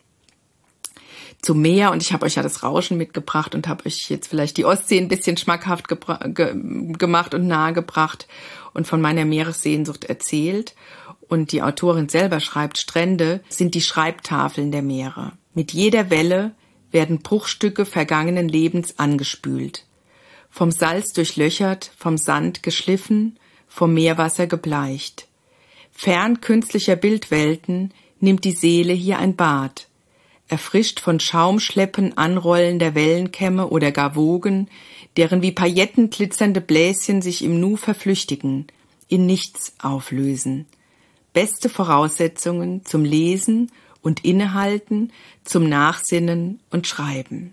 Speaker 1: zum Meer und ich habe euch ja das Rauschen mitgebracht und habe euch jetzt vielleicht die Ostsee ein bisschen schmackhaft gebra- ge- gemacht und nahegebracht und von meiner Meeressehnsucht erzählt. Und die Autorin selber schreibt, Strände sind die Schreibtafeln der Meere. Mit jeder Welle werden Bruchstücke vergangenen Lebens angespült. Vom Salz durchlöchert, vom Sand geschliffen, vom Meerwasser gebleicht. Fern künstlicher Bildwelten nimmt die Seele hier ein Bad. Erfrischt von Schaumschleppen anrollender Wellenkämme oder gar Wogen, deren wie Pailletten glitzernde Bläschen sich im Nu verflüchtigen, in nichts auflösen. Beste Voraussetzungen zum Lesen und Innehalten, zum Nachsinnen und Schreiben.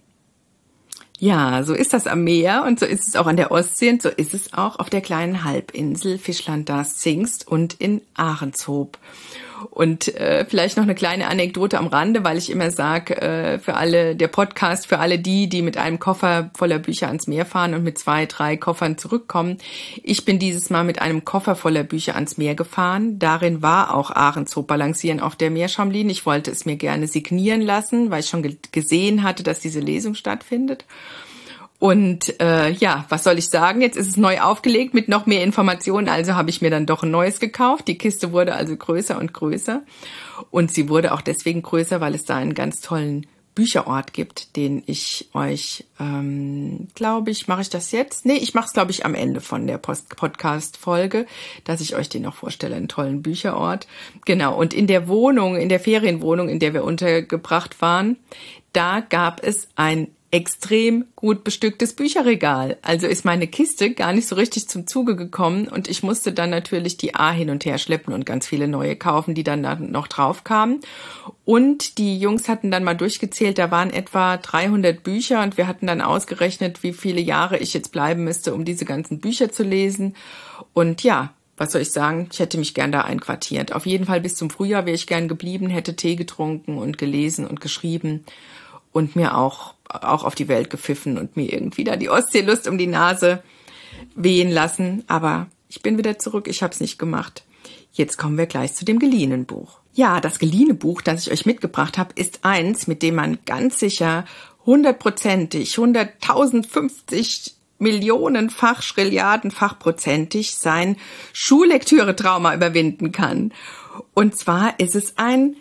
Speaker 1: Ja, so ist das am Meer und so ist es auch an der Ostsee und so ist es auch auf der kleinen Halbinsel Fischland-Darß-Zingst und in Ahrenshoop. Und äh, vielleicht noch eine kleine Anekdote am Rande, weil ich immer sage, äh, für alle, der Podcast, für alle die, die mit einem Koffer voller Bücher ans Meer fahren und mit zwei, drei Koffern zurückkommen. Ich bin dieses Mal mit einem Koffer voller Bücher ans Meer gefahren. Darin war auch Ahrenshoop Balancieren auf der Meerschaumlinie. Ich wollte es mir gerne signieren lassen, weil ich schon ge- gesehen hatte, dass diese Lesung stattfindet. Und äh, ja, was soll ich sagen? Jetzt ist es neu aufgelegt mit noch mehr Informationen. Also habe ich mir dann doch ein neues gekauft. Die Kiste wurde also größer und größer. Und sie wurde auch deswegen größer, weil es da einen ganz tollen Bücherort gibt, den ich euch, ähm, glaube ich, mache ich das jetzt? Nee, ich mache es, glaube ich, am Ende von der Podcast-Folge, dass ich euch den noch vorstelle, einen tollen Bücherort. Genau, und in der Wohnung, in der Ferienwohnung, in der wir untergebracht waren, da gab es ein extrem gut bestücktes Bücherregal. Also ist meine Kiste gar nicht so richtig zum Zuge gekommen und ich musste dann natürlich die A hin und her schleppen und ganz viele neue kaufen, die dann da noch drauf kamen. Und die Jungs hatten dann mal durchgezählt, da waren etwa dreihundert Bücher und wir hatten dann ausgerechnet, wie viele Jahre ich jetzt bleiben müsste, um diese ganzen Bücher zu lesen. Und ja, was soll ich sagen? Ich hätte mich gern da einquartiert. Auf jeden Fall bis zum Frühjahr wäre ich gern geblieben, hätte Tee getrunken und gelesen und geschrieben und mir auch auch auf die Welt gepfiffen und mir irgendwie da die Ostseelust um die Nase wehen lassen. Aber ich bin wieder zurück, ich habe es nicht gemacht. Jetzt kommen wir gleich zu dem geliehenen Buch. Ja, das geliehene Buch, das ich euch mitgebracht habe, ist eins, mit dem man ganz sicher hundertprozentig, hunderttausendfünfzig Millionenfach, Schrilliardenfachprozentig sein Schullektüre-Trauma überwinden kann. Und zwar ist es ein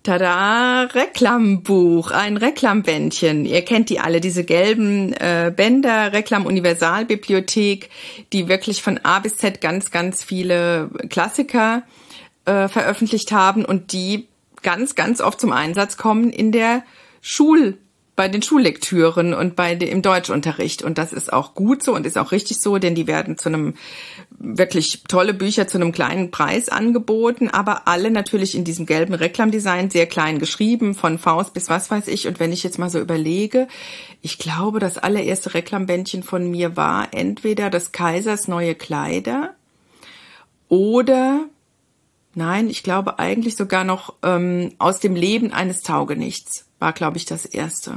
Speaker 1: Tada, Reklambuch, ein Reklambändchen. Ihr kennt die alle, diese gelben äh, Bänder, Reklam-Universalbibliothek, die wirklich von A bis Z ganz, ganz viele Klassiker äh, veröffentlicht haben und die ganz, ganz oft zum Einsatz kommen in der Schul bei den Schullektüren und bei dem, im Deutschunterricht. Und das ist auch gut so und ist auch richtig so, denn die werden zu einem wirklich tolle Bücher zu einem kleinen Preis angeboten, aber alle natürlich in diesem gelben Reklamdesign, sehr klein geschrieben, von Faust bis was weiß ich. Und wenn ich jetzt mal so überlege, ich glaube, das allererste Reklambändchen von mir war entweder des Kaisers neue Kleider oder, nein, ich glaube eigentlich sogar noch ähm, aus dem Leben eines Taugenichts. War, glaube ich, das erste.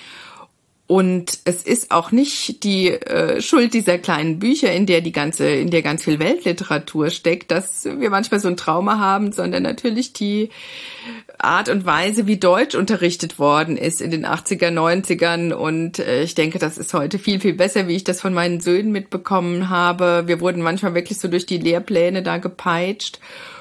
Speaker 1: Und es ist auch nicht die äh, Schuld dieser kleinen Bücher, in der die ganze, in der ganz viel Weltliteratur steckt, dass wir manchmal so ein Trauma haben, sondern natürlich die Art und Weise, wie Deutsch unterrichtet worden ist in den achtziger, neunzigern. Und äh, ich denke, das ist heute viel, viel besser, wie ich das von meinen Söhnen mitbekommen habe. Wir wurden manchmal wirklich so durch die Lehrpläne da gepeitscht.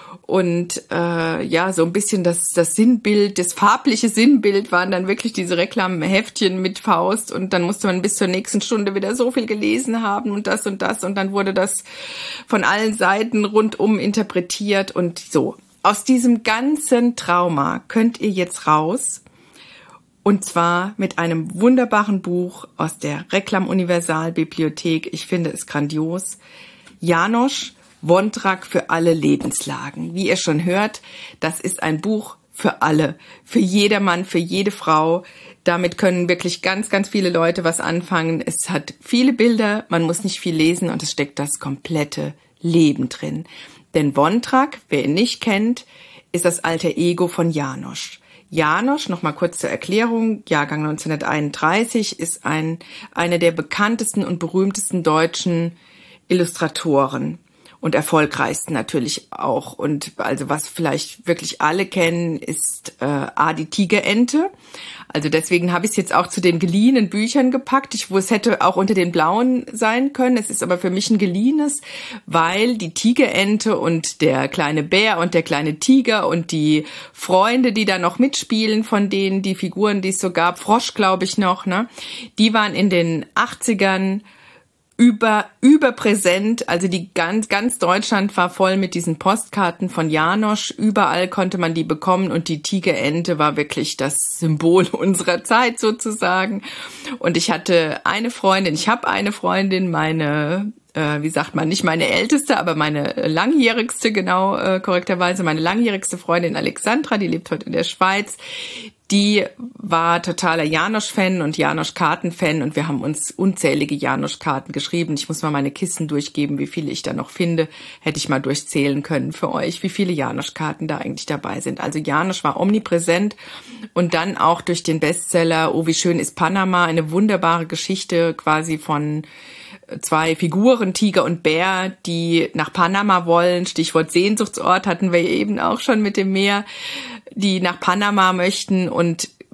Speaker 1: Und äh, ja, so ein bisschen das das Sinnbild, das farbliche Sinnbild waren dann wirklich diese Reklamheftchen mit Faust und dann musste man bis zur nächsten Stunde wieder so viel gelesen haben und das und das und dann wurde das von allen Seiten rundum interpretiert und so. Aus diesem ganzen Trauma könnt ihr jetzt raus und zwar mit einem wunderbaren Buch aus der Reklam-Universalbibliothek. Ich finde es grandios. János Vondrák für alle Lebenslagen. Wie ihr schon hört, das ist ein Buch für alle, für jedermann, für jede Frau. Damit können wirklich ganz, ganz viele Leute was anfangen. Es hat viele Bilder, man muss nicht viel lesen und es steckt das komplette Leben drin. Denn Vondrák, wer ihn nicht kennt, ist das alter Ego von János. János, nochmal kurz zur Erklärung, Jahrgang neunzehnhunderteinunddreißig, ist ein, einer der bekanntesten und berühmtesten deutschen Illustratoren. Und erfolgreichsten natürlich auch. Und also was vielleicht wirklich alle kennen, ist äh, A, die Tigerente. Also deswegen habe ich es jetzt auch zu den geliehenen Büchern gepackt. Ich, wo es hätte auch unter den blauen sein können. Es ist aber für mich ein geliehenes, weil die Tigerente und der kleine Bär und der kleine Tiger und die Freunde, die da noch mitspielen von denen, die Figuren, die es so gab, Frosch glaube ich noch, ne, die waren in den achtzigern über überpräsent, also die ganz ganz Deutschland war voll mit diesen Postkarten von János, überall konnte man die bekommen und die Tigerente war wirklich das Symbol unserer Zeit sozusagen. Und ich hatte eine Freundin, ich habe eine Freundin, meine äh, wie sagt man, nicht meine älteste, aber meine langjährigste, genau äh, korrekterweise, meine langjährigste Freundin Alexandra, die lebt heute in der Schweiz. Die war totaler János-Fan und János-Karten-Fan und wir haben uns unzählige János-Karten geschrieben. Ich muss mal meine Kisten durchgeben, wie viele ich da noch finde. Hätte ich mal durchzählen können für euch, wie viele János-Karten da eigentlich dabei sind. Also János war omnipräsent und dann auch durch den Bestseller Oh, wie schön ist Panama, eine wunderbare Geschichte quasi von zwei Figuren, Tiger und Bär, die nach Panama wollen. Stichwort Sehnsuchtsort hatten wir eben auch schon mit dem Meer, die nach Panama möchten und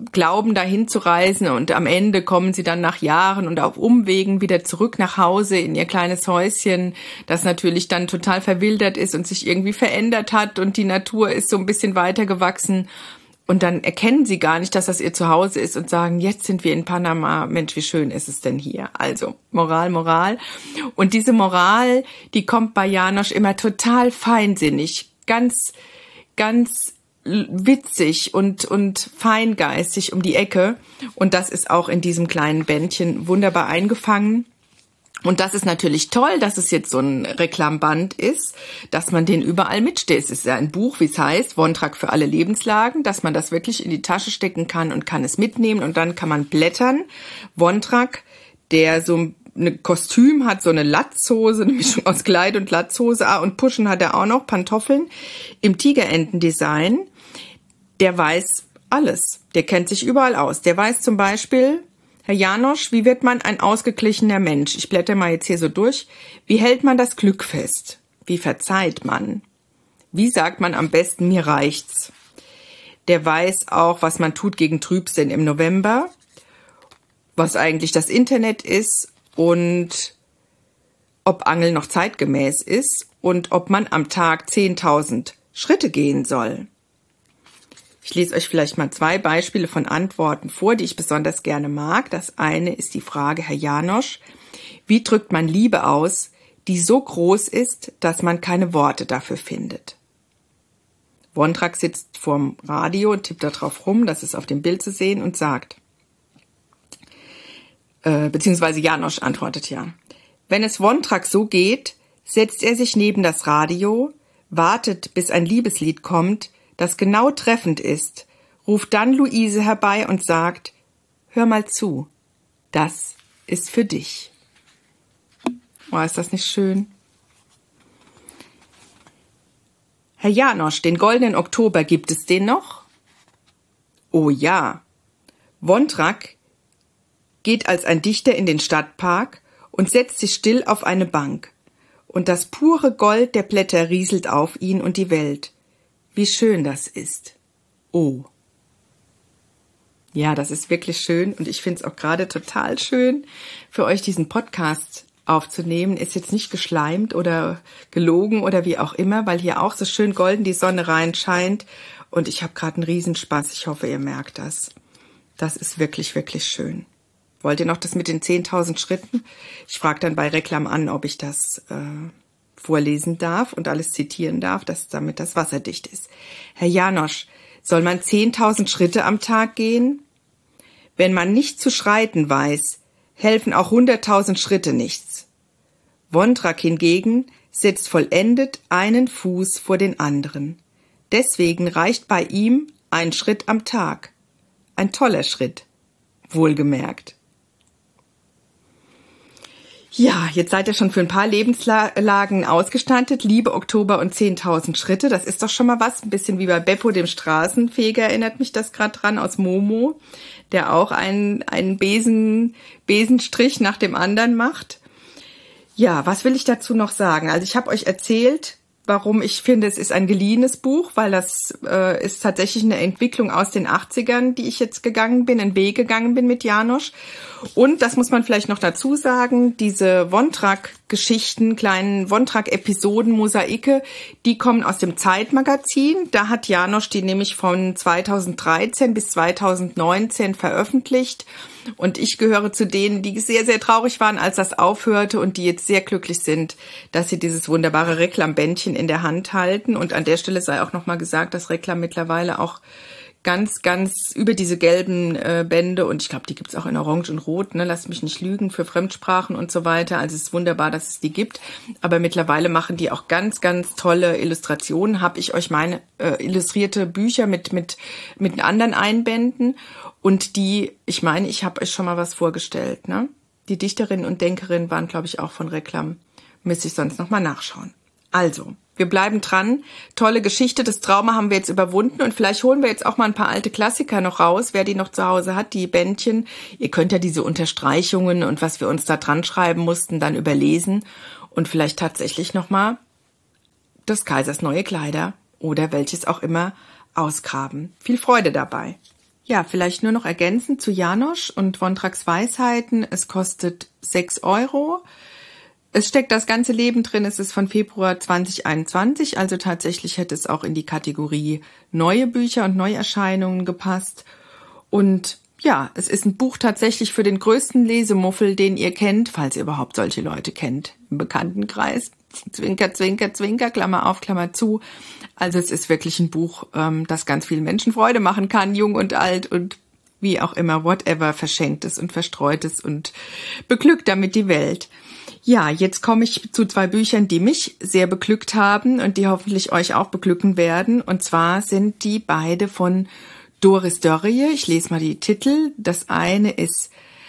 Speaker 1: glauben, dahin zu reisen und am Ende kommen sie dann nach Jahren und auf Umwegen wieder zurück nach Hause in ihr kleines Häuschen, das natürlich dann total verwildert ist und sich irgendwie verändert hat und die Natur ist so ein bisschen weitergewachsen. Und dann erkennen sie gar nicht, dass das ihr Zuhause ist und sagen, jetzt sind wir in Panama, Mensch, wie schön ist es denn hier? Also Moral, Moral. Und diese Moral, die kommt bei János immer total feinsinnig, ganz, ganz witzig und, und feingeistig um die Ecke. Und das ist auch in diesem kleinen Bändchen wunderbar eingefangen. Und das ist natürlich toll, dass es jetzt so ein Reklamband ist, dass man den überall mitsteht. Es ist ja ein Buch, wie es heißt, Wontrack für alle Lebenslagen, dass man das wirklich in die Tasche stecken kann und kann es mitnehmen und dann kann man blättern. Wontrack, der so ein Kostüm hat, so eine Latzhose, eine Mischung aus Kleid und Latzhose. Ah, und Puschen hat er auch noch, Pantoffeln im Tigerentendesign. Der weiß alles. Der kennt sich überall aus. Der weiß zum Beispiel... Herr János, wie wird man ein ausgeglichener Mensch? Ich blätter mal jetzt hier so durch. Wie hält man das Glück fest? Wie verzeiht man? Wie sagt man am besten, mir reicht's? Der weiß auch, was man tut gegen Trübsinn im November, was eigentlich das Internet ist und ob Angeln noch zeitgemäß ist und ob man am Tag zehntausend Schritte gehen soll. Ich lese euch vielleicht mal zwei Beispiele von Antworten vor, die ich besonders gerne mag. Das eine ist die Frage, Herr János, wie drückt man Liebe aus, die so groß ist, dass man keine Worte dafür findet? Wontrack sitzt vorm Radio und tippt da drauf rum, das ist auf dem Bild zu sehen, und sagt, äh, beziehungsweise János antwortet ja, wenn es Wontrack so geht, setzt er sich neben das Radio, wartet, bis ein Liebeslied kommt, das genau treffend ist, ruft dann Luise herbei und sagt, hör mal zu, das ist für dich. Oh, ist das nicht schön? Herr János, den goldenen Oktober, gibt es den noch? Oh ja. Wontrack geht als ein Dichter in den Stadtpark und setzt sich still auf eine Bank. Und das pure Gold der Blätter rieselt auf ihn und die Welt. Wie schön das ist. Oh. Ja, das ist wirklich schön und ich finde es auch gerade total schön, für euch diesen Podcast aufzunehmen. Ist jetzt nicht geschleimt oder gelogen oder wie auch immer, weil hier auch so schön golden die Sonne reinscheint und ich habe gerade einen Riesenspaß. Ich hoffe, ihr merkt das. Das ist wirklich, wirklich schön. Wollt ihr noch das mit den zehntausend Schritten? Ich frage dann bei Reklam an, ob ich das... Äh, vorlesen darf und alles zitieren darf, dass damit das wasserdicht ist. Herr János, soll man zehntausend Schritte am Tag gehen? Wenn man nicht zu schreiten weiß, helfen auch hunderttausend Schritte nichts. Wontrack hingegen setzt vollendet einen Fuß vor den anderen. Deswegen reicht bei ihm ein Schritt am Tag. Ein toller Schritt, wohlgemerkt. Ja, jetzt seid ihr schon für ein paar Lebenslagen ausgestattet. Liebe, Oktober und zehntausend Schritte. Das ist doch schon mal was. Ein bisschen wie bei Beppo, dem Straßenfeger, erinnert mich das gerade dran, aus Momo, der auch einen, einen Besen, Besenstrich nach dem anderen macht. Ja, was will ich dazu noch sagen? Also ich habe euch erzählt, warum ich finde, es ist ein geliehenes Buch, weil das äh, ist tatsächlich eine Entwicklung aus den achtzigern, die ich jetzt gegangen bin, einen Weg gegangen bin mit János. Und, das muss man vielleicht noch dazu sagen, diese Wontrack-Geschichten, kleinen Wontrack-Episoden, Mosaike, die kommen aus dem Zeitmagazin. Da hat János die nämlich von zweitausenddreizehn bis zweitausendneunzehn veröffentlicht. Und ich gehöre zu denen, die sehr, sehr traurig waren, als das aufhörte und die jetzt sehr glücklich sind, dass sie dieses wunderbare Reklambändchen in der Hand halten. Und an der Stelle sei auch nochmal gesagt, dass Reklam mittlerweile auch ganz, ganz über diese gelben äh, Bände, und ich glaube, die gibt's auch in Orange und Rot, ne, lasst mich nicht lügen, für Fremdsprachen und so weiter. Also es ist wunderbar, dass es die gibt. Aber mittlerweile machen die auch ganz, ganz tolle Illustrationen. Habe ich euch meine äh, illustrierte Bücher mit, mit, mit anderen Einbänden. Und die, ich meine, ich habe euch schon mal was vorgestellt, ne? Die Dichterinnen und Denkerinnen waren, glaube ich, auch von Reklam. Müsste ich sonst noch mal nachschauen. Also, wir bleiben dran. Tolle Geschichte. Das Trauma haben wir jetzt überwunden und vielleicht holen wir jetzt auch mal ein paar alte Klassiker noch raus, wer die noch zu Hause hat, die Bändchen. Ihr könnt ja diese Unterstreichungen und was wir uns da dran schreiben mussten, dann überlesen und vielleicht tatsächlich noch mal des Kaisers neue Kleider oder welches auch immer ausgraben. Viel Freude dabei. Ja, vielleicht nur noch ergänzend zu Janosch und Vondracks Weisheiten. Es kostet sechs Euro. Es steckt das ganze Leben drin. Es ist von Februar zwanzig einundzwanzig, also tatsächlich hätte es auch in die Kategorie neue Bücher und Neuerscheinungen gepasst. Und ja, es ist ein Buch tatsächlich für den größten Lesemuffel, den ihr kennt, falls ihr überhaupt solche Leute kennt, im Bekanntenkreis. Zwinker, zwinker, zwinker, Klammer auf, Klammer zu. Also es ist wirklich ein Buch, ähm, das ganz vielen Menschen Freude machen kann, jung und alt und wie auch immer, whatever, Verschenktes und Verstreutes und beglückt damit die Welt. Ja, jetzt komme ich zu zwei Büchern, die mich sehr beglückt haben und die hoffentlich euch auch beglücken werden. Und zwar sind die beide von Doris Dörrie. Ich lese mal die Titel. Das eine ist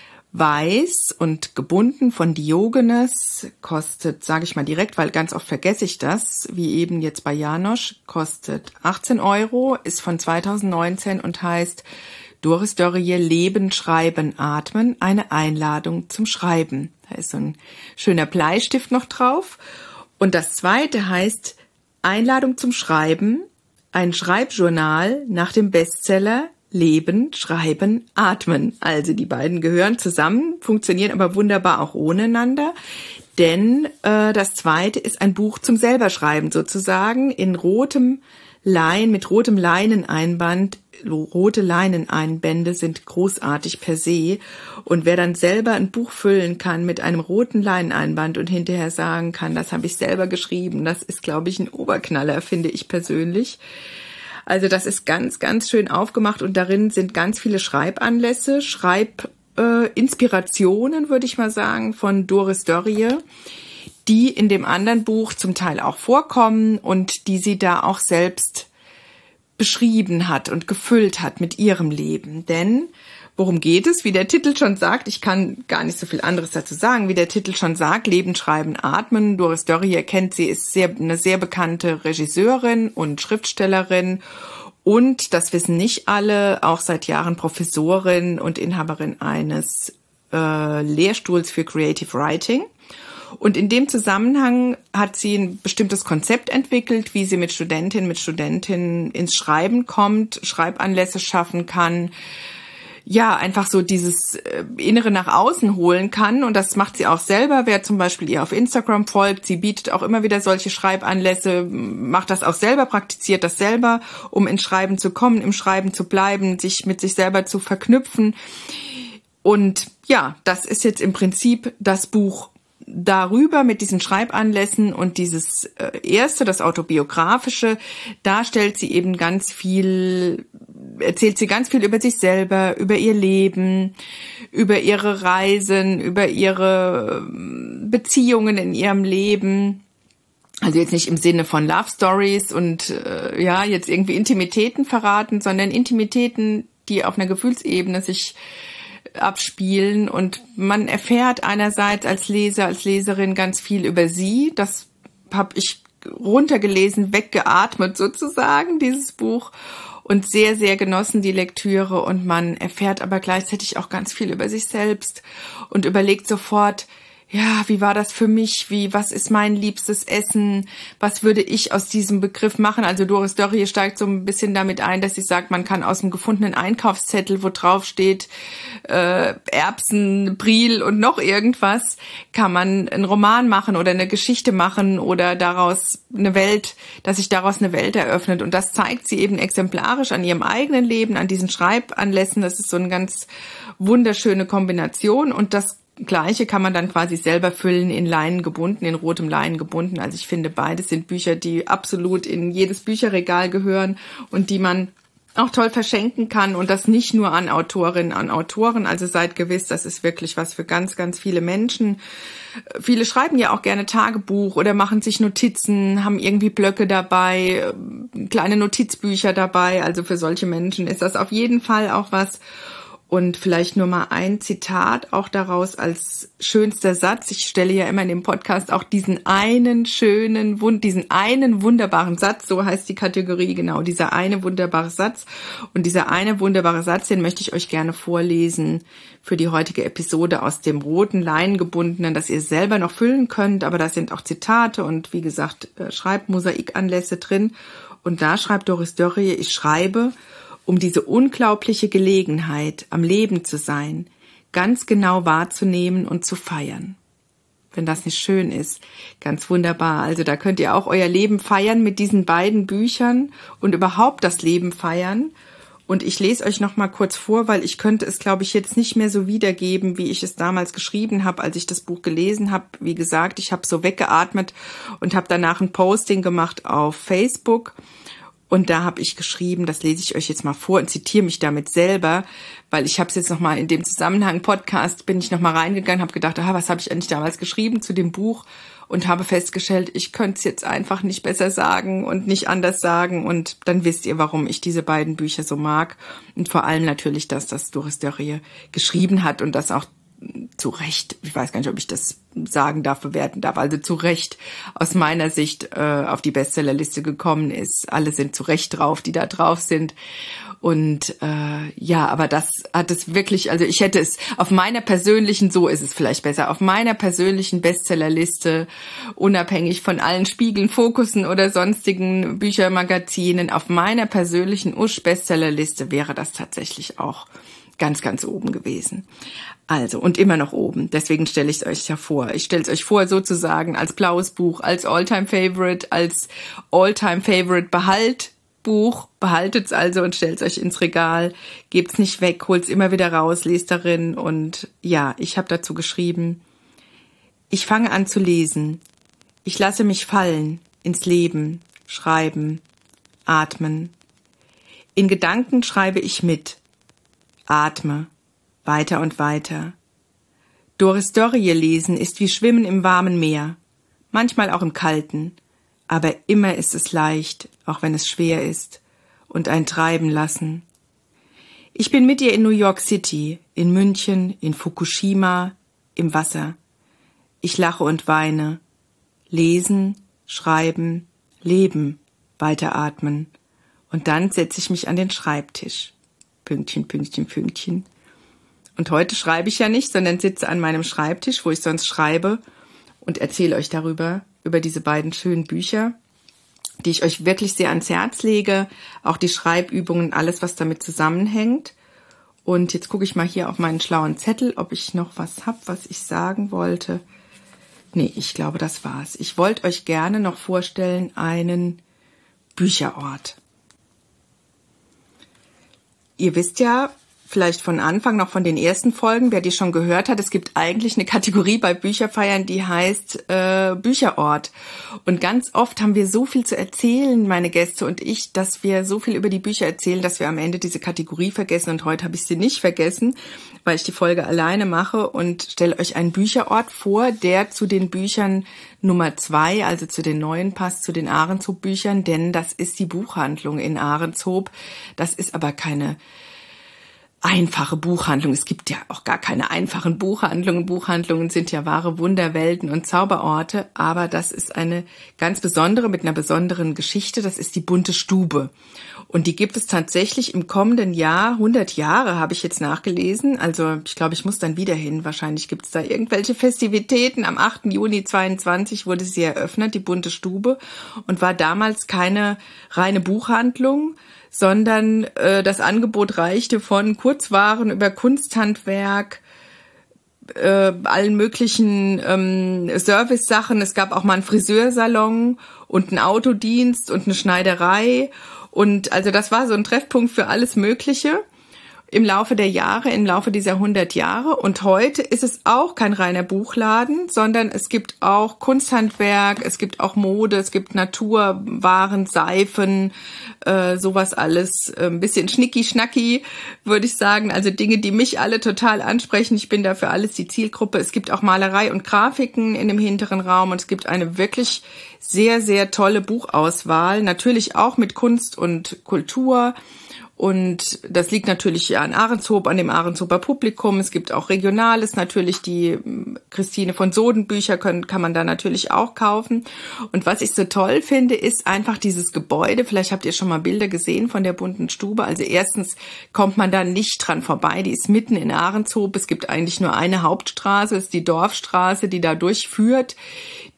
Speaker 1: Weiß und gebunden von Diogenes, kostet, sage ich mal direkt, weil ganz oft vergesse ich das, wie eben jetzt bei Janosch, kostet achtzehn Euro, ist von zweitausendneunzehn und heißt Doris Dörrie, Leben, Schreiben, Atmen, eine Einladung zum Schreiben. Da ist so ein schöner Bleistift noch drauf. Und das zweite heißt Einladung zum Schreiben, ein Schreibjournal nach dem Bestseller Leben, Schreiben, Atmen. Also die beiden gehören zusammen, funktionieren aber wunderbar auch ohne einander. Denn äh, das zweite ist ein Buch zum Selberschreiben sozusagen in rotem Lein, mit rotem Leineneinband. Rote Leineneinbände sind großartig per se. Und wer dann selber ein Buch füllen kann mit einem roten Leineneinband und hinterher sagen kann, das habe ich selber geschrieben, das ist, glaube ich, ein Oberknaller, finde ich persönlich. Also das ist ganz, ganz schön aufgemacht und darin sind ganz viele Schreibanlässe, Schreibinspirationen, äh, würde ich mal sagen, von Doris Dörrie, die in dem anderen Buch zum Teil auch vorkommen und die sie da auch selbst beschrieben hat und gefüllt hat mit ihrem Leben. Denn worum geht es? Wie der Titel schon sagt, ich kann gar nicht so viel anderes dazu sagen, wie der Titel schon sagt, Leben, Schreiben, Atmen. Doris Dörrie kennt sie, ist sehr, eine sehr bekannte Regisseurin und Schriftstellerin und, das wissen nicht alle, auch seit Jahren Professorin und Inhaberin eines äh, Lehrstuhls für Creative Writing. Und in dem Zusammenhang hat sie ein bestimmtes Konzept entwickelt, wie sie mit Studentinnen, mit Studentinnen ins Schreiben kommt, Schreibanlässe schaffen kann, ja, einfach so dieses äh, Innere nach außen holen kann. Und das macht sie auch selber. Wer zum Beispiel ihr auf Instagram folgt, sie bietet auch immer wieder solche Schreibanlässe, macht das auch selber, praktiziert das selber, um ins Schreiben zu kommen, im Schreiben zu bleiben, sich mit sich selber zu verknüpfen. Und ja, das ist jetzt im Prinzip das Buch darüber mit diesen Schreibanlässen und dieses äh, erste, das autobiografische, da stellt sie eben ganz viel, erzählt sie ganz viel über sich selber, über ihr Leben, über ihre Reisen, über ihre Beziehungen in ihrem Leben. Also jetzt nicht im Sinne von Love Stories und äh, ja, jetzt irgendwie Intimitäten verraten, sondern Intimitäten, die auf einer Gefühlsebene sich abspielen und man erfährt einerseits als Leser, als Leserin ganz viel über sie. Das habe ich runtergelesen, weggeatmet sozusagen, dieses Buch, und sehr, sehr genossen die Lektüre und man erfährt aber gleichzeitig auch ganz viel über sich selbst und überlegt sofort, ja, wie war das für mich? Wie, was ist mein liebstes Essen? Was würde ich aus diesem Begriff machen? Also Doris Dörrie steigt so ein bisschen damit ein, dass sie sagt, man kann aus dem gefundenen Einkaufszettel, wo drauf steht, äh, Erbsen, Priel und noch irgendwas, kann man einen Roman machen oder eine Geschichte machen oder daraus eine Welt, dass sich daraus eine Welt eröffnet. Und das zeigt sie eben exemplarisch an ihrem eigenen Leben, an diesen Schreibanlässen. Das ist so eine ganz wunderschöne Kombination und das Gleiche kann man dann quasi selber füllen, in Leinen gebunden, in rotem Leinen gebunden. Also ich finde, beides sind Bücher, die absolut in jedes Bücherregal gehören und die man auch toll verschenken kann und das nicht nur an Autorinnen, an Autoren. Also seid gewiss, das ist wirklich was für ganz, ganz viele Menschen. Viele schreiben ja auch gerne Tagebuch oder machen sich Notizen, haben irgendwie Blöcke dabei, kleine Notizbücher dabei. Also für solche Menschen ist das auf jeden Fall auch was. Und vielleicht nur mal ein Zitat auch daraus als schönster Satz. Ich stelle ja immer in dem Podcast auch diesen einen schönen, diesen einen wunderbaren Satz, so heißt die Kategorie, genau, dieser eine wunderbare Satz. Und dieser eine wunderbare Satz, den möchte ich euch gerne vorlesen für die heutige Episode aus dem roten Leinengebundenen, das ihr selber noch füllen könnt. Aber da sind auch Zitate und wie gesagt, Schreibmosaikanlässe drin. Und da schreibt Doris Dörrie, ich schreibe, um diese unglaubliche Gelegenheit, am Leben zu sein, ganz genau wahrzunehmen und zu feiern. Wenn das nicht schön ist, ganz wunderbar. Also da könnt ihr auch euer Leben feiern mit diesen beiden Büchern und überhaupt das Leben feiern. Und ich lese euch noch mal kurz vor, weil ich könnte es, glaube ich, jetzt nicht mehr so wiedergeben, wie ich es damals geschrieben habe, als ich das Buch gelesen habe. Wie gesagt, ich habe so weggeatmet und habe danach ein Posting gemacht auf Facebook. Und da habe ich geschrieben, das lese ich euch jetzt mal vor und zitiere mich damit selber, weil ich habe es jetzt noch mal in dem Zusammenhang Podcast, bin ich noch mal reingegangen, habe gedacht, aha, was habe ich eigentlich damals geschrieben zu dem Buch? Und habe festgestellt, ich könnte es jetzt einfach nicht besser sagen und nicht anders sagen. Und dann wisst ihr, warum ich diese beiden Bücher so mag. Und vor allem natürlich, dass das Doris Dörrie geschrieben hat und das auch zu Recht, ich weiß gar nicht, ob ich das sagen darf, bewerten darf, also zu Recht aus meiner Sicht äh, auf die Bestsellerliste gekommen ist. Alle sind zu Recht drauf, die da drauf sind. Und äh, ja, aber das hat es wirklich, also ich hätte es auf meiner persönlichen, so ist es vielleicht besser, auf meiner persönlichen Bestsellerliste, unabhängig von allen Spiegeln, Fokussen oder sonstigen Büchermagazinen, auf meiner persönlichen Usch-Bestsellerliste wäre das tatsächlich auch ganz, ganz oben gewesen. Also, und immer noch oben. Deswegen stelle ich es euch ja vor. Ich stelle es euch vor sozusagen als blaues Buch, als All-Time-Favorite, als All-Time-Favorite-Behalt. Buch, behaltet es also und stellt es euch ins Regal, gebt's nicht weg, holt's immer wieder raus, lest darin und ja, ich habe dazu geschrieben, ich fange an zu lesen, ich lasse mich fallen ins Leben, schreiben, atmen. In Gedanken schreibe ich mit, atme, weiter und weiter. Doris Dörrie lesen ist wie Schwimmen im warmen Meer, manchmal auch im kalten. Aber immer ist es leicht, auch wenn es schwer ist, und ein Treiben lassen. Ich bin mit ihr in New York City, in München, in Fukushima, im Wasser. Ich lache und weine. Lesen, schreiben, leben, weiteratmen. Und dann setze ich mich an den Schreibtisch. Pünktchen, Pünktchen, Pünktchen. Und heute schreibe ich ja nicht, sondern sitze an meinem Schreibtisch, wo ich sonst schreibe, und erzähle euch darüber, über diese beiden schönen Bücher, die ich euch wirklich sehr ans Herz lege, auch die Schreibübungen, alles, was damit zusammenhängt. Und jetzt gucke ich mal hier auf meinen schlauen Zettel, ob ich noch was habe, was ich sagen wollte. Nee, ich glaube, das war's. Ich wollte euch gerne noch vorstellen einen Bücherort. Ihr wisst ja, vielleicht von Anfang, noch von den ersten Folgen, wer die schon gehört hat, es gibt eigentlich eine Kategorie bei Bücherfeiern, die heißt äh, Bücherort. Und ganz oft haben wir so viel zu erzählen, meine Gäste und ich, dass wir so viel über die Bücher erzählen, dass wir am Ende diese Kategorie vergessen. Und heute habe ich sie nicht vergessen, weil ich die Folge alleine mache und stelle euch einen Bücherort vor, der zu den Büchern Nummer zwei, also zu den neuen passt, zu den Ahrenshoop-Büchern, denn das ist die Buchhandlung in Ahrenshoop. Das ist aber keine einfache Buchhandlung. Es gibt ja auch gar keine einfachen Buchhandlungen. Buchhandlungen sind ja wahre Wunderwelten und Zauberorte, aber das ist eine ganz besondere, mit einer besonderen Geschichte. Das ist die Bunte Stube. Und die gibt es tatsächlich im kommenden Jahr, hundert Jahre habe ich jetzt nachgelesen. Also ich glaube, ich muss dann wieder hin. Wahrscheinlich gibt es da irgendwelche Festivitäten. Am achten Juni zweiundzwanzig wurde sie eröffnet, die Bunte Stube, und war damals keine reine Buchhandlung, sondern äh, das Angebot reichte von Kurzwaren über Kunsthandwerk, äh, allen möglichen ähm, Service-Sachen. Es gab auch mal einen Friseursalon und einen Autodienst und eine Schneiderei. Und also das war so ein Treffpunkt für alles Mögliche im Laufe der Jahre, im Laufe dieser hundert Jahre. Und heute ist es auch kein reiner Buchladen, sondern es gibt auch Kunsthandwerk, es gibt auch Mode, es gibt Naturwaren, Seifen, äh, sowas alles, äh, ein bisschen schnicki-schnacki, würde ich sagen. Also Dinge, die mich alle total ansprechen. Ich bin da für alles die Zielgruppe. Es gibt auch Malerei und Grafiken in dem hinteren Raum und es gibt eine wirklich sehr, sehr tolle Buchauswahl. Natürlich auch mit Kunst und Kultur. Und das liegt natürlich ja an Ahrenshoop, an dem Ahrenshoper Publikum. Es gibt auch Regionales, natürlich die Christine von Soden Bücher können, kann man da natürlich auch kaufen. Und was ich so toll finde, ist einfach dieses Gebäude. Vielleicht habt ihr schon mal Bilder gesehen von der Bunten Stube. Also erstens kommt man da nicht dran vorbei. Die ist mitten in Ahrenshoop. Es gibt eigentlich nur eine Hauptstraße, das ist die Dorfstraße, die da durchführt.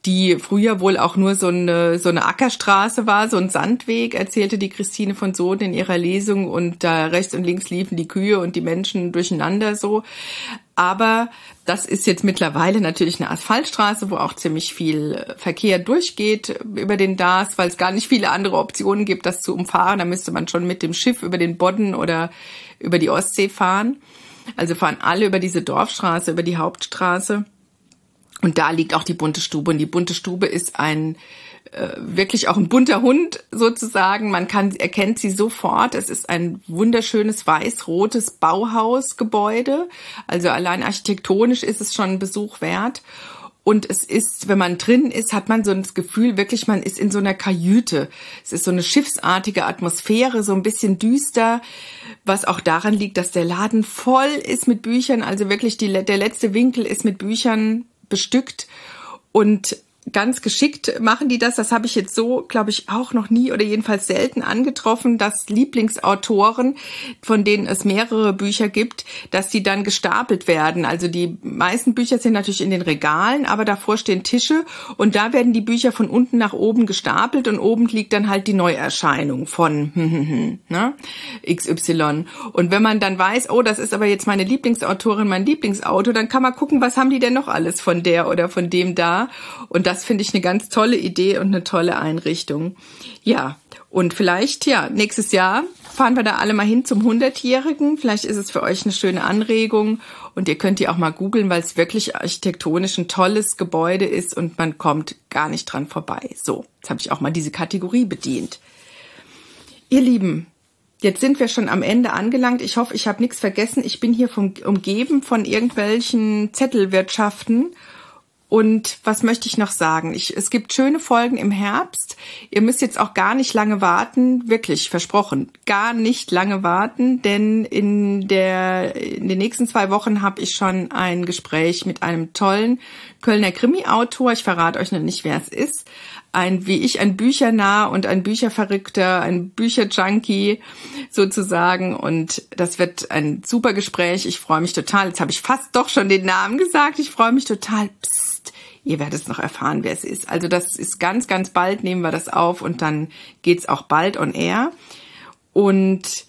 Speaker 1: die früher wohl auch nur so eine, so eine Ackerstraße war, so ein Sandweg, erzählte die Christine von Sohn in ihrer Lesung, und da rechts und links liefen die Kühe und die Menschen durcheinander so. Aber das ist jetzt mittlerweile natürlich eine Asphaltstraße, wo auch ziemlich viel Verkehr durchgeht über den Darß, weil es gar nicht viele andere Optionen gibt, das zu umfahren. Da müsste man schon mit dem Schiff über den Bodden oder über die Ostsee fahren. Also fahren alle über diese Dorfstraße, über die Hauptstraße. Und da liegt auch die Bunte Stube. Und die Bunte Stube ist ein äh, wirklich auch ein bunter Hund sozusagen. Man kann, erkennt sie sofort. Es ist ein wunderschönes weiß-rotes Bauhausgebäude. Also allein architektonisch ist es schon ein Besuch wert. Und es ist, wenn man drin ist, hat man so das Gefühl, wirklich, man ist in so einer Kajüte. Es ist so eine schiffsartige Atmosphäre, so ein bisschen düster, was auch daran liegt, dass der Laden voll ist mit Büchern. Also wirklich die, der letzte Winkel ist mit Büchern bestückt, und ganz geschickt machen die das. Das habe ich jetzt so, glaube ich, auch noch nie oder jedenfalls selten angetroffen, dass Lieblingsautoren, von denen es mehrere Bücher gibt, dass die dann gestapelt werden. Also die meisten Bücher sind natürlich in den Regalen, aber davor stehen Tische, und da werden die Bücher von unten nach oben gestapelt, und oben liegt dann halt die Neuerscheinung von hm, hm, hm, ne, X Y. Und wenn man dann weiß, oh, das ist aber jetzt meine Lieblingsautorin, mein Lieblingsautor, dann kann man gucken, was haben die denn noch alles von der oder von dem da. Und das Das finde ich eine ganz tolle Idee und eine tolle Einrichtung. Ja, und vielleicht, ja, nächstes Jahr fahren wir da alle mal hin zum hundertjährigen. Vielleicht ist es für euch eine schöne Anregung, und ihr könnt die auch mal googeln, weil es wirklich architektonisch ein tolles Gebäude ist und man kommt gar nicht dran vorbei. So, jetzt habe ich auch mal diese Kategorie bedient. Ihr Lieben, jetzt sind wir schon am Ende angelangt. Ich hoffe, ich habe nichts vergessen. Ich bin hier vom, umgeben von irgendwelchen Zettelwirtschaften. Und was möchte ich noch sagen? Ich, es gibt schöne Folgen im Herbst. Ihr müsst jetzt auch gar nicht lange warten, wirklich versprochen, gar nicht lange warten, denn in der in den nächsten zwei Wochen habe ich schon ein Gespräch mit einem tollen Kölner Krimi-Autor. Ich verrate euch noch nicht, wer es ist. Ein, wie ich, ein Büchernah und ein Bücherverrückter, ein Bücherjunkie sozusagen. Und das wird ein super Gespräch. Ich freue mich total. Jetzt habe ich fast doch schon den Namen gesagt. Ich freue mich total. Psst, ihr werdet es noch erfahren, wer es ist. Also das ist ganz, ganz bald, nehmen wir das auf, und dann geht's auch bald on air. Und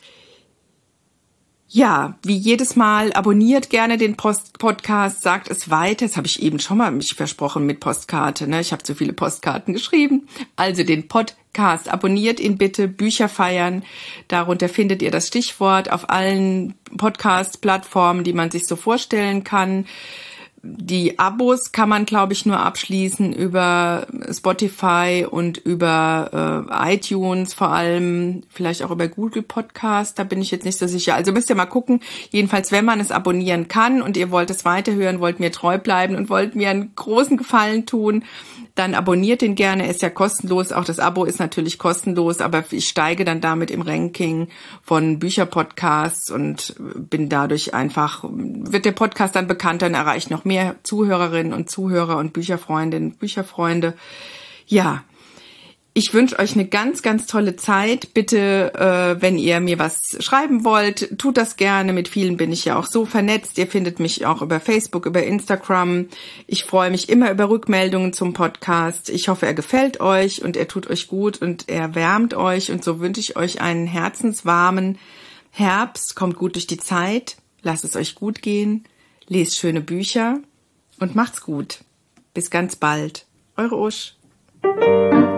Speaker 1: ja, wie jedes Mal, abonniert gerne den Post Podcast, sagt es weiter. Das habe ich eben schon mal mich versprochen mit Postkarte. Ne? Ich habe zu viele Postkarten geschrieben. Also den Podcast, abonniert ihn bitte, Bücher feiern. Darunter findet ihr das Stichwort auf allen Podcast-Plattformen, die man sich so vorstellen kann. Die Abos kann man, glaube ich, nur abschließen über Spotify und über äh, iTunes, vor allem vielleicht auch über Google Podcast, da bin ich jetzt nicht so sicher. Also müsst ihr mal gucken, jedenfalls, wenn man es abonnieren kann und ihr wollt es weiterhören, wollt mir treu bleiben und wollt mir einen großen Gefallen tun, dann abonniert den gerne, ist ja kostenlos, auch das Abo ist natürlich kostenlos, aber ich steige dann damit im Ranking von Bücherpodcasts und bin dadurch einfach, wird der Podcast dann bekannter und erreicht noch mehr Zuhörerinnen und Zuhörer und Bücherfreundinnen und Bücherfreunde. Ja, ich wünsche euch eine ganz, ganz tolle Zeit. Bitte, äh, wenn ihr mir was schreiben wollt, tut das gerne. Mit vielen bin ich ja auch so vernetzt. Ihr findet mich auch über Facebook, über Instagram. Ich freue mich immer über Rückmeldungen zum Podcast. Ich hoffe, er gefällt euch und er tut euch gut und er wärmt euch. Und so wünsche ich euch einen herzenswarmen Herbst. Kommt gut durch die Zeit. Lasst es euch gut gehen. Lest schöne Bücher und macht's gut. Bis ganz bald. Eure Usch.